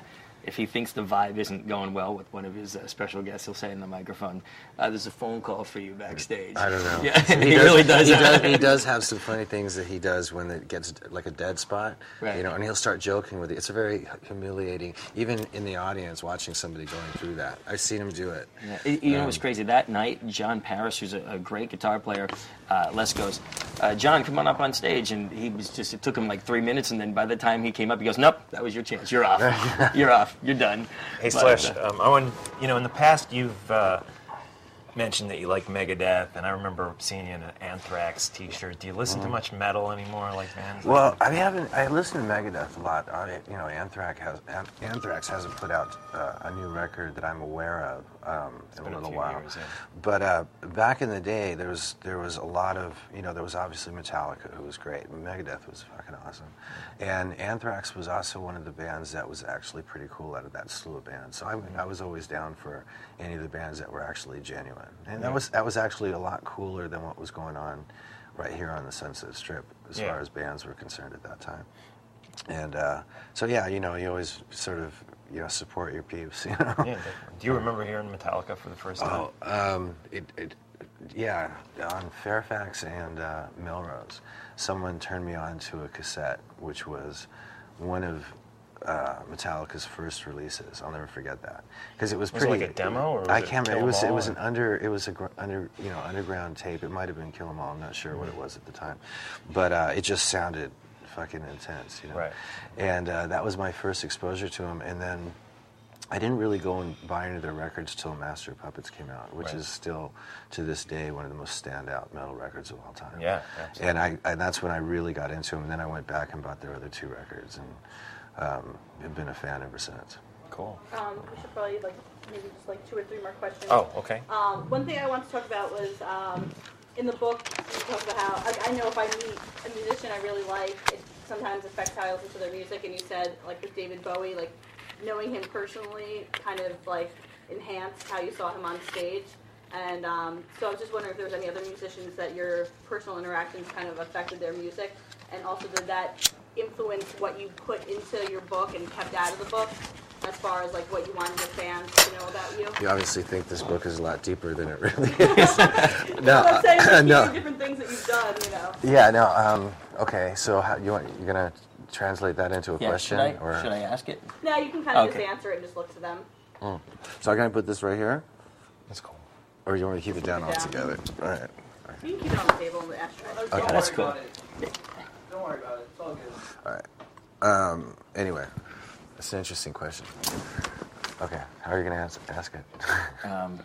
if he thinks the vibe isn't going well with one of his uh, special guests, he'll say in the microphone, uh, "There's a phone call for you backstage." I don't know. Yeah, he, he does, really does. He that. does. He does have some funny things that he does when it gets like a dead spot, right. you know, and he'll start joking with it. It's a very humiliating, even in the audience, watching somebody going through that. I've seen him do it. Yeah. It, you know, um, it was crazy that night. John Paris, who's a, a great guitar player, uh, Les goes, uh, "John, come on up on stage," and he was just. It took him like three minutes, and then by the time he came up, he goes, "Nope, that was your chance. You're off. You're off. You're done." Hey, But, Slash, uh, um, I want, you know, in the past you've uh, mentioned that you like Megadeth, and I remember seeing you in an Anthrax T-shirt. Do you listen to much metal anymore, like bands? Well, I haven't. I listen to Megadeth a lot. I, you know, Anthrax has Anthrax hasn't put out uh, a new record that I'm aware of um, in a little a few while. years, yeah. But uh, back in the day, there was there was a lot of you know there was obviously Metallica, who was great, but Megadeth was fucking awesome, and Anthrax was also one of the bands that was actually pretty cool out of that slew of bands. So I, I was always down for any of the bands that were actually genuine, and that was that was actually a lot cooler than what was going on right here on the Sunset Strip as Yeah. far as bands were concerned at that time. And uh, so yeah, you know, you always sort of you know support your peeps. You know. Yeah, definitely. Do you remember hearing Metallica for the first time? Oh, um, it, it, yeah, on Fairfax and uh, Melrose, someone turned me on to a cassette, which was one of uh, Metallica's first releases. I'll never forget that because it was, Was it pretty. like a demo, or was I it can't Kill remember. It 'Em was. It All, was or- an under. It was a gr- under. You know, underground tape. It might have been Kill 'Em All. I'm not sure what it was at the time, but uh, it just sounded fucking intense. You know. Right. And uh, that was my first exposure to him, and then. I didn't really go and buy any of their records till Master of Puppets came out, which Right. is still, to this day, one of the most standout metal records of all time. Yeah, absolutely. And I, and that's when I really got into them. And then I went back and bought their other two records, and um, have been a fan ever since. Cool. Um, we should probably like maybe just like two or three more questions. Oh, okay. Um, one thing I wanted to talk about was um, in the book you talk about how like, I know if I meet a musician I really like, it sometimes affects how I listen to their music. And you said like with David Bowie, like knowing him personally kind of like enhanced how you saw him on stage. And um, so I was just wondering if there was any other musicians that your personal interactions kind of affected their music, and also did that influence what you put into your book and kept out of the book, as far as like what you wanted your fans to know about you? You obviously think this book is a lot deeper than it really is. No, I'm saying like, no. different things that you've done, you know. Yeah, no. Um, okay, so how, you want you're gonna translate that into a yeah, question, should I, or should I ask it? No, you can kind of Okay. just answer it and just look to them. Mm. So I'm gonna put this right here, That's cool. or you want me to keep it down Keep it down. altogether? All right. You can keep it on the table in the ashtray. Okay. That's cool. Don't worry about it. It's all good. All right. Um, anyway, that's an interesting question. Okay, how are you gonna ask, ask it? Um,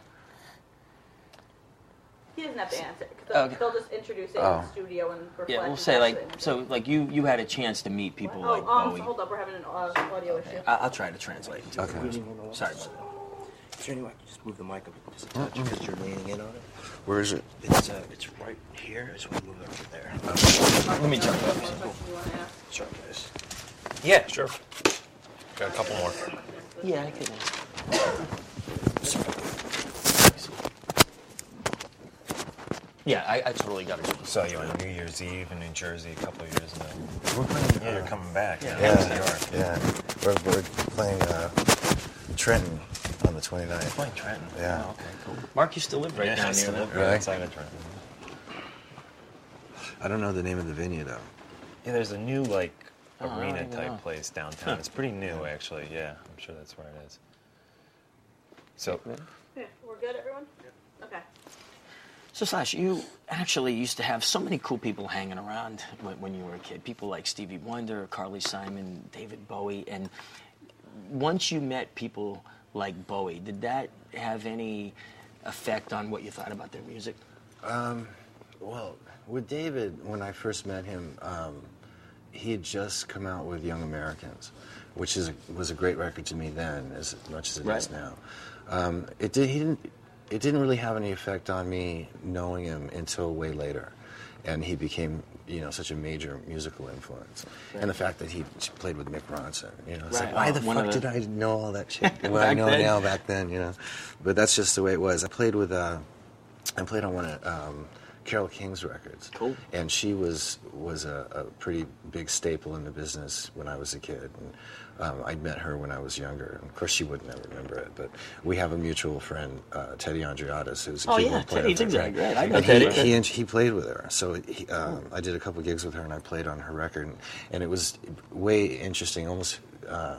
He doesn't have to answer it, 'cause they'll, Okay. they'll just introduce it Oh. in the studio and reflect. yeah, we'll and say pass like it in. so. Like you, you had a chance to meet people Oh, like um, Bowie. hold up, we're having an uh, audio issue. I- I'll try to translate. Okay. Sorry. Is there any way I can just move the mic up just a touch because you're leaning in on it? Where is it? It's uh, it's right here. I just want to move it over there. Let me jump up. You wanna ask? Sorry, guys. Yeah, sure. Got a couple more. Yeah, I could. Yeah, I, I totally got it. Saw you on New Year's Eve in New Jersey a couple of years ago. We're playing. Yeah, you're coming back. Yeah. Yeah, you are. yeah. We're, we're playing uh, Trenton on the twenty-ninth. Playing Trenton. Yeah. Oh, okay, cool. Mark used to live right Yeah, down I near still there. live right Really? outside of Trenton. I don't know the name of the venue though. Yeah, there's a new like Oh, I don't arena even type know. place downtown. It's pretty new actually. Yeah, I'm sure that's where it is. So Yeah, we're good, everyone? Okay. So Slash, you actually used to have so many cool people hanging around when, when you were a kid. People like Stevie Wonder, Carly Simon, David Bowie, and once you met people like Bowie, did that have any effect on what you thought about their music? Um, well, with David, when I first met him, um, he had just come out with Young Americans, which is a, was a great record to me then, as much as it is Right. now. Um, it did. He didn't. It didn't really have any effect on me knowing him until way later, and he became, you know, such a major musical influence. And the fact that he played with Mick Ronson, you know, it's Right. like, why Oh, the one fuck of the- did I know all that shit? What I Back know then. now back then, you know. But that's just the way it was. I played with. Uh, I played on one of um, Carole King's records. Cool. And she was was a, a pretty big staple in the business when I was a kid. And um, I'd met her when I was younger. And of course, she would never remember it, but we have a mutual friend, uh, Teddy Andreatis, who's a oh, keyboard yeah, player. Teddy's exactly right. I know and Teddy. He, he, he played with her. So he, um, I did a couple gigs with her, and I played on her record. And, and it was way interesting, almost... Uh,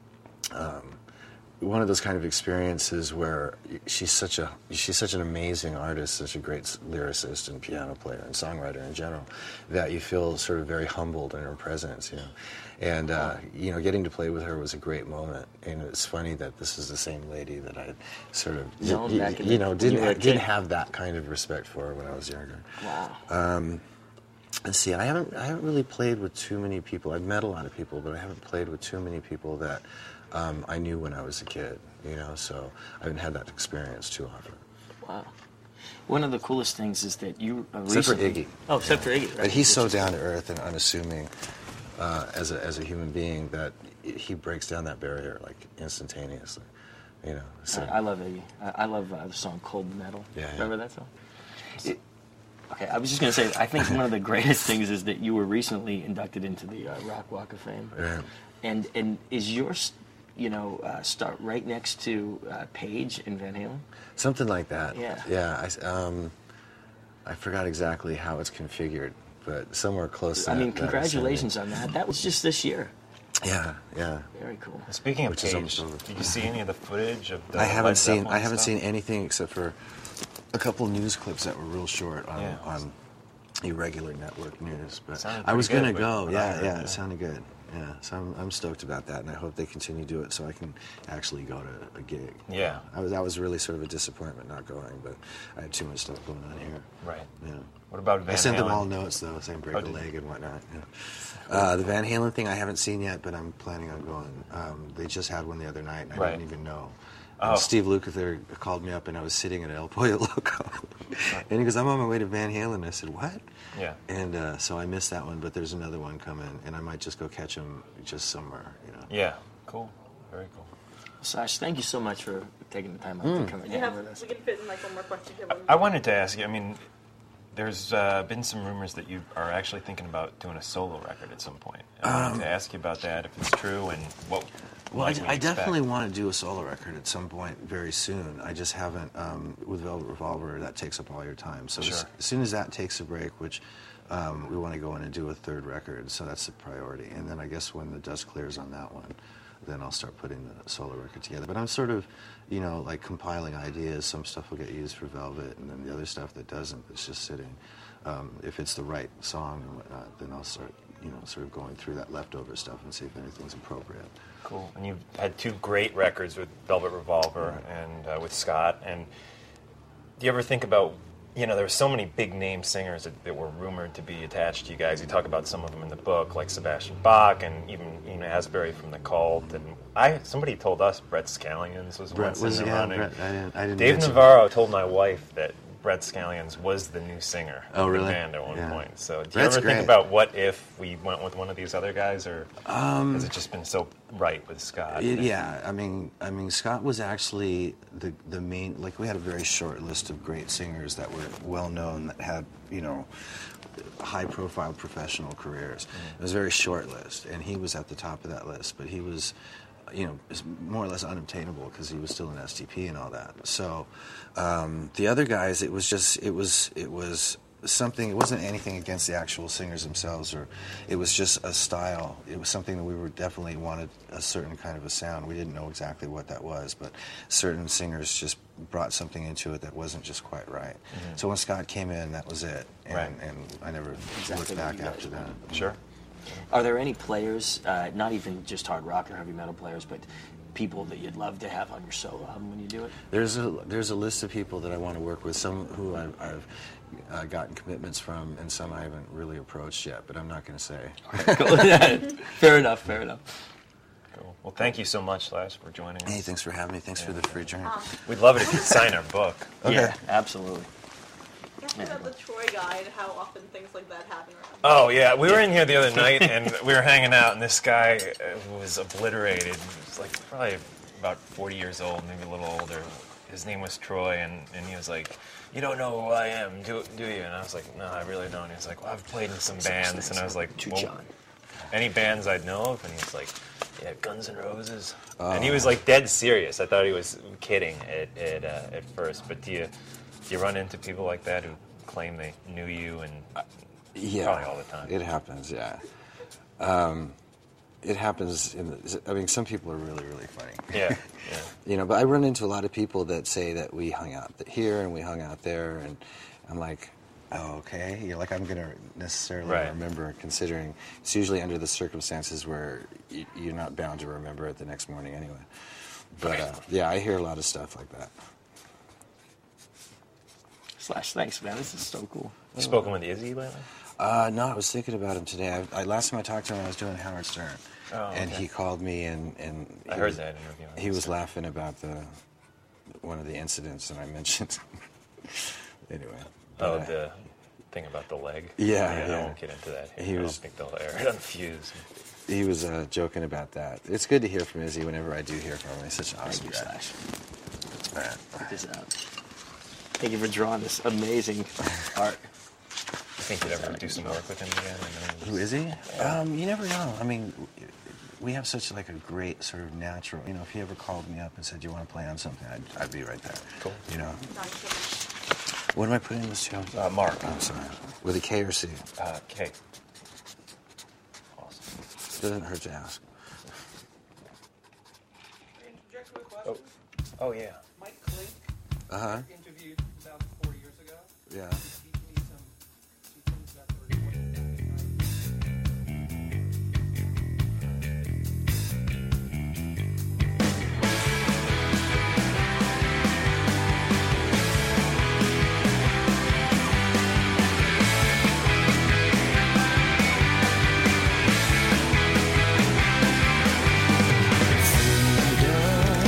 um, one of those kind of experiences where she's such a she's such an amazing artist, such a great lyricist and piano player and songwriter in general, that you feel sort of very humbled in her presence, you know. And uh, you know, getting to play with her was a great moment. And it's funny that this is the same lady that I sort of No, you, back in you the- know when didn't you were a didn't kid. have that kind of respect for her when I was younger. Wow. Um, let's see, I haven't I haven't really played with too many people. I've met a lot of people, but I haven't played with too many people that um, I knew when I was a kid. You know, so I haven't had that experience too often. Wow. One of the coolest things is that you uh, Except for recently... Iggy. Oh, except for Iggy, right? But he's so down to earth and unassuming uh, as a as a human being that he breaks down that barrier like instantaneously. You know. So. I, I love Iggy. I, I love uh, the song "Cold Metal." Yeah, yeah. Remember that song? It, okay, I was just gonna say. I think one of the greatest things is that you were recently inducted into the uh, Rock Walk of Fame. Yeah. And and is yours, you know, uh, start right next to uh, Page and Van Halen? Something like that. Yeah. Yeah. I, um, I forgot exactly how it's configured, but somewhere close to I that. mean, that congratulations on that. That was just this year. Yeah, yeah. Very cool. Speaking of Which is Page, almost over. did you see any of the footage of the I haven't Led seen Zeppelin I haven't stuff? seen anything except for a couple news clips that were real short on, Yeah. on irregular network news. But Sounded I was pretty gonna good, go. but- but I Yeah, heard, yeah, yeah. it sounded good. Yeah, so I'm I'm stoked about that, and I hope they continue to do it so I can actually go to a gig. Yeah. I was that was really sort of a disappointment not going, but I had too much stuff going on here. Right. Yeah. What about Van I sent them Halen? all notes though, saying break Oh, a did you? leg and whatnot. Yeah. Uh, the Van Halen thing I haven't seen yet, but I'm planning on going. Um, they just had one the other night, and I Right. didn't even know. Oh. And Steve Lukather called me up, and I was sitting at El Pollo Loco, and he goes, "I'm on my way to Van Halen." I said, "What?" Yeah. And uh, so I missed that one, but there's another one coming, and I might just go catch him just somewhere, you know. Yeah. Cool. Very cool. Sash, thank you so much for taking the time out Mm. to come and We hang have, with us. we can fit in like one more question here. One I wanted to ask you, I mean, there's uh, been some rumors that you are actually thinking about doing a solo record at some point. I wanted Um, to ask you about that, if it's true, and what Well, I, might we I expect? definitely want to do a solo record at some point very soon. I just haven't. Um, with Velvet Revolver, that takes up all your time. So Sure. as, as soon as that takes a break, which um, we want to go in and do a third record, so that's the priority. And then I guess when the dust clears on that one, then I'll start putting the solo record together. But I'm sort of, you know, like compiling ideas. Some stuff will get used for Velvet, and then the other stuff that doesn't, it's just sitting. Um, if it's the right song and whatnot, then I'll start, you know, sort of going through that leftover stuff and see if anything's appropriate. Cool. And you've had two great records with Velvet Revolver and uh, with Scott. And do you ever think about, you know, there were so many big name singers that, that were rumored to be attached to you guys. You talk about some of them in the book, like Sebastian Bach and even Ina Asbury from The Cult. And I somebody told us Brett Scallions was Brett once was in the yeah, running. Brett, I didn't, I didn't Dave mention- Navarro told my wife that Brett Scallions was the new singer Oh, of really? the band at one Yeah. point. So do Brett's you ever great. think about what if we went with one of these other guys, or Um, has it just been so right with Scott? Y- Yeah, I mean, I mean, Scott was actually the the main. Like, we had a very short list of great singers that were well known, that had, you know, high profile professional careers. It was a very short list, and he was at the top of that list. But he was, you know, is more or less unobtainable because he was still in S T P and all that. So um, the other guys, it was just, it was, it was. something. It wasn't anything against the actual singers themselves, or it was just a style. It was something that we were definitely wanted a certain kind of a sound. We didn't know exactly what that was, but certain singers just brought something into it that wasn't just quite right. Mm-hmm. So when Scott came in, that was it, and, Right. and I never Exactly looked what back you guys after that. Sure. Are there any players, uh, not even just hard rock or heavy metal players, but people that you'd love to have on your solo album when you do it? There's a there's a list of people that I want to work with. Some who I've, I've uh, gotten commitments from, and some I haven't really approached yet. But I'm not going to say. Fair enough. Fair enough. Cool. Well, thank you so much, Lash, for joining us. Hey, thanks for having me. Thanks for the free drink. We'd love it if you'd sign our book. Okay. Yeah, absolutely. Ask me about the Troy guy and how often things like that happen around. Oh, yeah. We were in here the other night, and we were hanging out, and this guy uh, was obliterated. He was like probably about forty years old, maybe a little older. his name was Troy, and, and he was like, "You don't know who I am, do do you?" And I was like, "No, I really don't." And he was like, "Well, I've played in some bands," and I was like, well, "Any bands I'd know of?" And he was like, "Yeah, Guns N' Roses." Oh. And he was like dead serious. I thought he was kidding at at, uh, at first. But do you do you run into people like that who claim they knew you and uh, yeah, probably all the time? It happens, yeah. Um, It happens in the, I mean, some people are really, really funny. Yeah, yeah. You know, but I run into a lot of people that say that we hung out here and we hung out there, and I'm like, oh, okay. You're like, I'm going to necessarily right. remember, considering it's usually under the circumstances where y- you're not bound to remember it the next morning anyway. But, uh, yeah, I hear a lot of stuff like that. Slash, thanks, man. This is so cool. You spoken with Izzy lately? Uh, no, I was thinking about him today. I, I, last time I talked to him, I was doing Howard Stern. Oh, okay. And he called me, and, and I he heard was, that interview. He was laughing about the one of the incidents that I mentioned. Anyway. Oh, uh, the thing about the leg? Yeah, yeah. yeah. I won't get into that here. He I was, don't think they'll air it on Fuse. He was uh, joking about that. It's good to hear from Izzy whenever I do hear from him. He's such an awesome guy. Slash. All right. Check this out. Thank you for drawing this amazing art. I think you'd ever do some work with him again? Who is he? Um, you never know. I mean, we have such like a great sort of natural. You know, if he ever called me up and said, "Do you want to play on something?" I'd, I'd be right there. Cool. You know. What am I putting in this show? Uh, Mark. Oh, I'm sorry. With a K or C? Uh, K. Awesome. Doesn't hurt to ask. Oh, oh yeah. Mike Klink. Uh huh. Interviewed about four years ago. Yeah.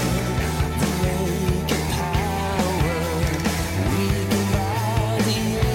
We can ride the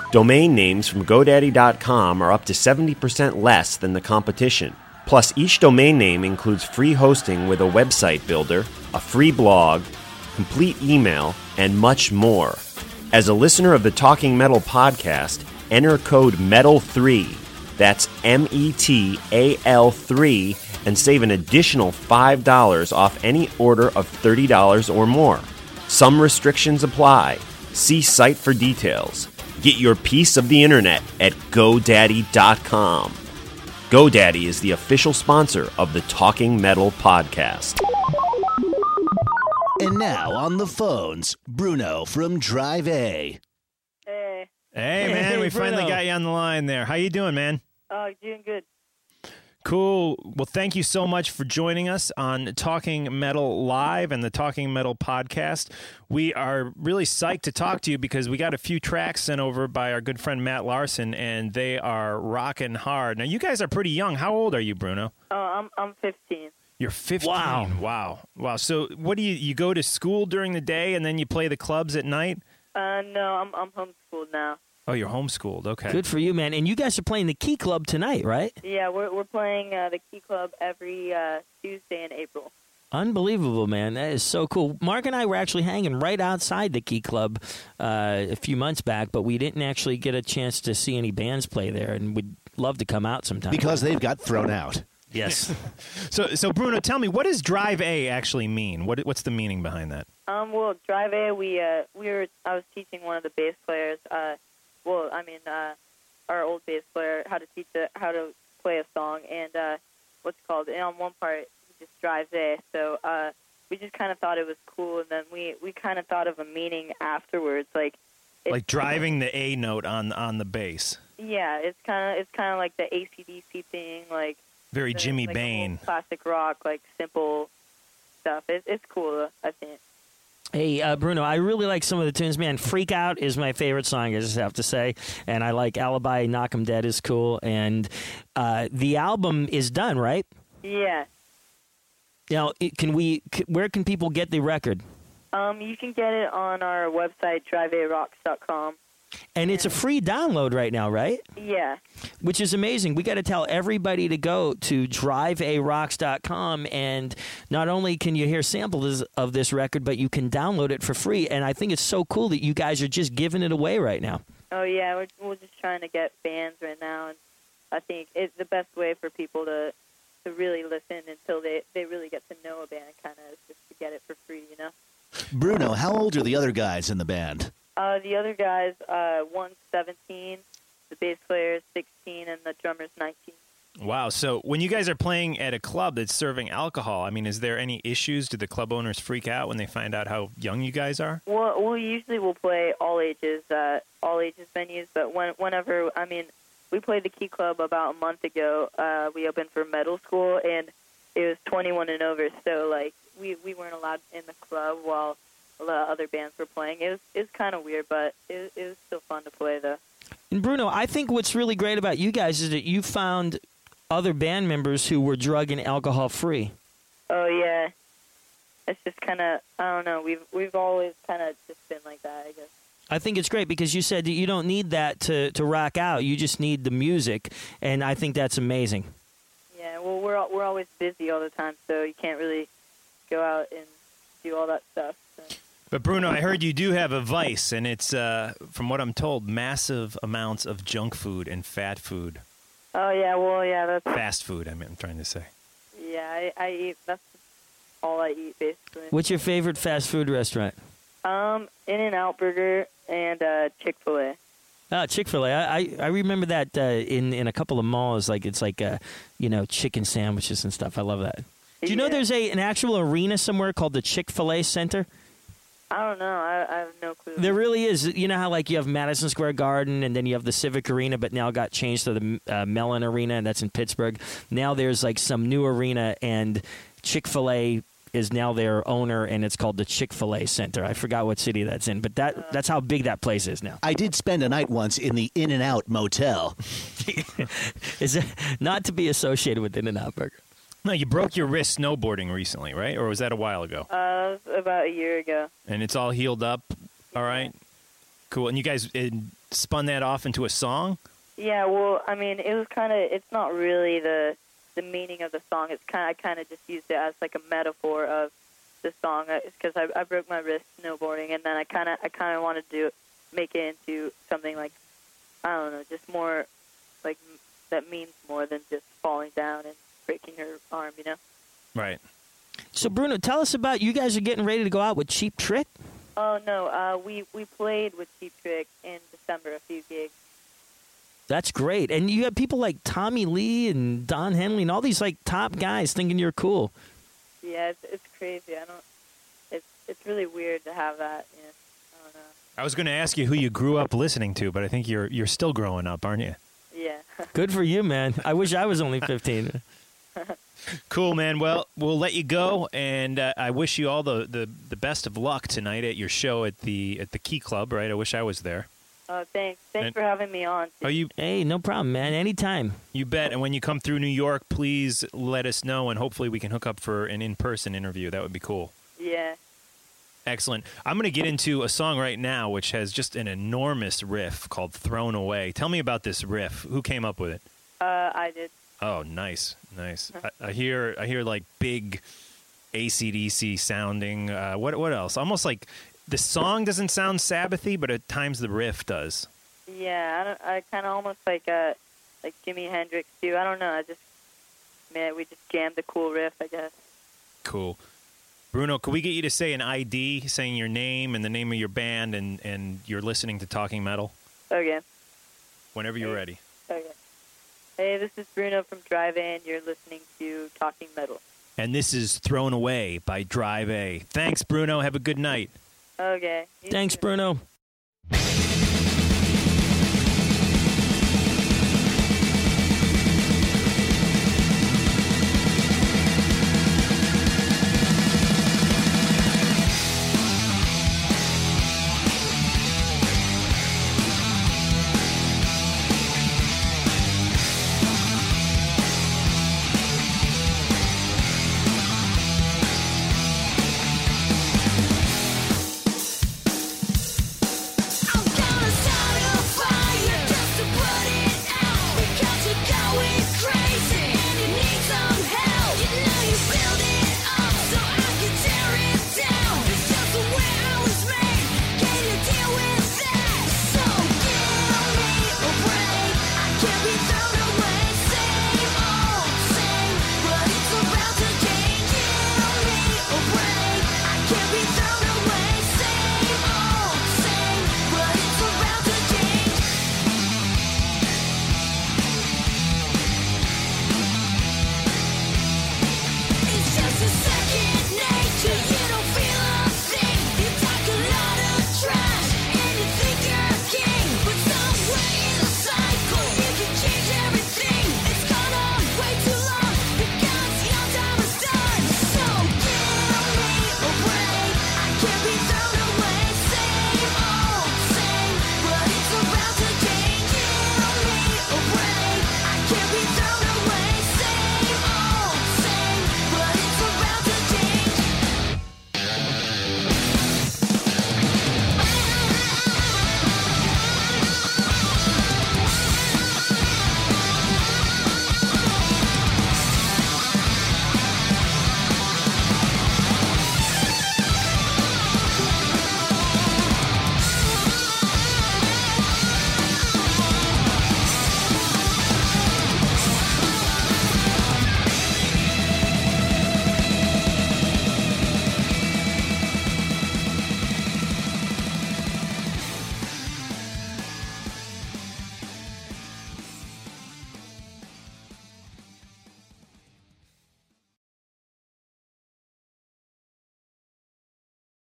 Domain names from GoDaddy dot com are up to seventy percent less than the competition. Plus, each domain name includes free hosting with a website builder, a free blog, complete email, and much more. As a listener of the Talking Metal podcast, enter code metal three, that's M E T A L three, and save an additional five dollars off any order of thirty dollars or more. Some restrictions apply. See site for details. Get your piece of the internet at GoDaddy dot com. GoDaddy is the official sponsor of the Talking Metal podcast. And now on the phones, Bruno from Drive A. Hey. Hey, Hey, man, we Bruno. finally got you on the line there. How you doing, man? Oh, doing good. Cool. Well, thank you so much for joining us on Talking Metal Live and the Talking Metal podcast. We are really psyched to talk to you because we got a few tracks sent over by our good friend Matt Larson, and they are rocking hard. Now, you guys are pretty young. How old are you, Bruno? Oh, I'm I'm fifteen. You're fifteen. Wow. Wow. Wow. So what do you, you go to school during the day and then you play the clubs at night? Uh, no, I'm I'm homeschooled now. Oh, you're homeschooled. Okay. Good for you, man. And you guys are playing the Key Club tonight, right? Yeah, we're we're playing uh, the Key Club every uh, Tuesday in April. Unbelievable, man. That is so cool. Mark and I were actually hanging right outside the Key Club uh, a few months back, but we didn't actually get a chance to see any bands play there, and we'd love to come out sometime. Because they've got thrown out. Yes. So, so Bruno, tell me, what does Drive A actually mean? What What's the meaning behind that? Um, well, Drive A, we uh, we were I was teaching one of the bass players. Uh, well, I mean, uh, our old bass player how to teach it, how to play a song, and uh, what's it called? And on one part, he just drives A. So uh, we just kind of thought it was cool, and then we, we kind of thought of a meaning afterwards, like it's, Like driving the A note on on the bass. Yeah, it's kind of it's kind of like the A C D C thing, like Very the- Jimmy like the whole Bain. classic rock, like simple stuff. It, it's cool, I think. Hey, uh, Bruno, I really like some of the tunes, man. Freak Out is my favorite song, I just have to say. And I like Alibi, Knock 'em Dead is cool. And uh, the album is done, right? Yeah. Now, it, can we? C- where can people get the record? Um, you can get it on our website, drive a rocks dot com. And it's a free download right now, right? Yeah. Which is amazing. We got to tell everybody to go to drive a rocks dot com, and not only can you hear samples of this record, but you can download it for free. And I think it's so cool that you guys are just giving it away right now. Oh, yeah, we're, we're just trying to get fans right now, and I think it's the best way for people to to really listen until they, they really get to know a band, kind of, is just to get it for free, you know? Bruno, how old are the other guys in the band? Uh, the other guys, uh, one's seventeen, the bass player is sixteen, and the drummer's nineteen. Wow. So when you guys are playing at a club that's serving alcohol, I mean, is there any issues? Do the club owners freak out when they find out how young you guys are? Well, we usually will play all ages, uh, all ages venues, but when, whenever, I mean, we played the Key Club about a month ago. Uh, we opened for middle school, and it was twenty-one and over, so, like, we, we weren't allowed in the club while a lot of other bands were playing. It was, it was kind of weird, but it, it was still fun to play, though. And Bruno, I think what's really great about you guys is that you found other band members who were drug and alcohol free. Oh, yeah. It's just kind of, I don't know, we've, we've always kind of just been like that, I guess. I think it's great because you said that you don't need that to, to rock out. You just need the music, and I think that's amazing. Yeah, well, we're we're always busy all the time, so you can't really go out and do all that stuff. So. But Bruno, I heard you do have a vice, and it's, uh, from what I'm told, massive amounts of junk food and fat food. Oh, yeah, well, yeah, that's... Fast food, I mean, I'm trying to say. Yeah, I, I eat, that's all I eat, basically. What's your favorite fast food restaurant? Um, In-N-Out Burger and uh, Chick-fil-A. Oh, Chick-fil-A. I, I, I remember that uh, in, in a couple of malls. Like it's like, uh, you know, chicken sandwiches and stuff. I love that. Do you know Yeah. there's a an actual arena somewhere called the Chick-fil-A Center? I don't know. I, I have no clue. There really is. You know how like you have Madison Square Garden and then you have the Civic Arena, but now got changed to the uh, Mellon Arena, and that's in Pittsburgh. Now there's like some new arena, and Chick-fil-A is now their owner, and it's called the Chick-fil-A Center. I forgot what city that's in, but that that's how big that place is now. I did spend a night once in the In-N-Out Motel. Is it not to be associated with In-N-Out Burger? No, you broke your wrist snowboarding recently, right? Or was that a while ago? Uh, it was about a year ago. And it's all healed up, all right? Cool. And you guys uh, spun that off into a song? Yeah, well, I mean, it was kind of, it's not really the the meaning of the song. It's kind of, I kind of just used it as like a metaphor of the song. It's because I, I broke my wrist snowboarding, and then I kind of, I kind of wanted to make it into something like, I don't know, just more like that means more than just falling down and breaking her arm, you know? Right. So, Bruno, tell us about, you guys are getting ready to go out with Cheap Trick? Oh, no, uh, we, we played with Cheap Trick in December, a few gigs. That's great. And you have people like Tommy Lee and Don Henley and all these like top guys thinking you're cool. Yeah, it's, it's crazy. I don't, it's, it's really weird to have that, you know? I don't know. I was going to ask you who you grew up listening to, but I think you're you're still growing up, aren't you? Yeah. Good for you, man. I wish I was only fifteen. Cool, man. Well, we'll let you go, and uh, I wish you all the, the, the best of luck tonight at your show at the at the Key Club. Right? I wish I was there. Oh, thanks. Thanks And- for having me on. Are you? Hey, no problem, man. Anytime. You bet. And when you come through New York, please let us know, and hopefully we can hook up for an in-person interview. That would be cool. Yeah. Excellent. I'm going to get into a song right now which has just an enormous riff called Thrown Away. Tell me about this riff. Who came up with it? Uh, I did. Oh, nice, nice. I, I hear, I hear like big A C D C sounding. Uh, what, what else? Almost like the song doesn't sound Sabbathy, but at times the riff does. Yeah, I, don't, I kind of almost like uh, like Jimi Hendrix too. I don't know. I just, man, we just jammed a cool riff, I guess. Cool. Bruno, could we get you to say an I D, saying your name and the name of your band, and, and you're listening to Talking Metal? Okay. Whenever you're ready. Okay. Hey, this is Bruno from Drive A, and you're listening to Talking Metal. And this is Thrown Away by Drive A. Thanks, Bruno. Have a good night. Okay. Thanks, Bruno.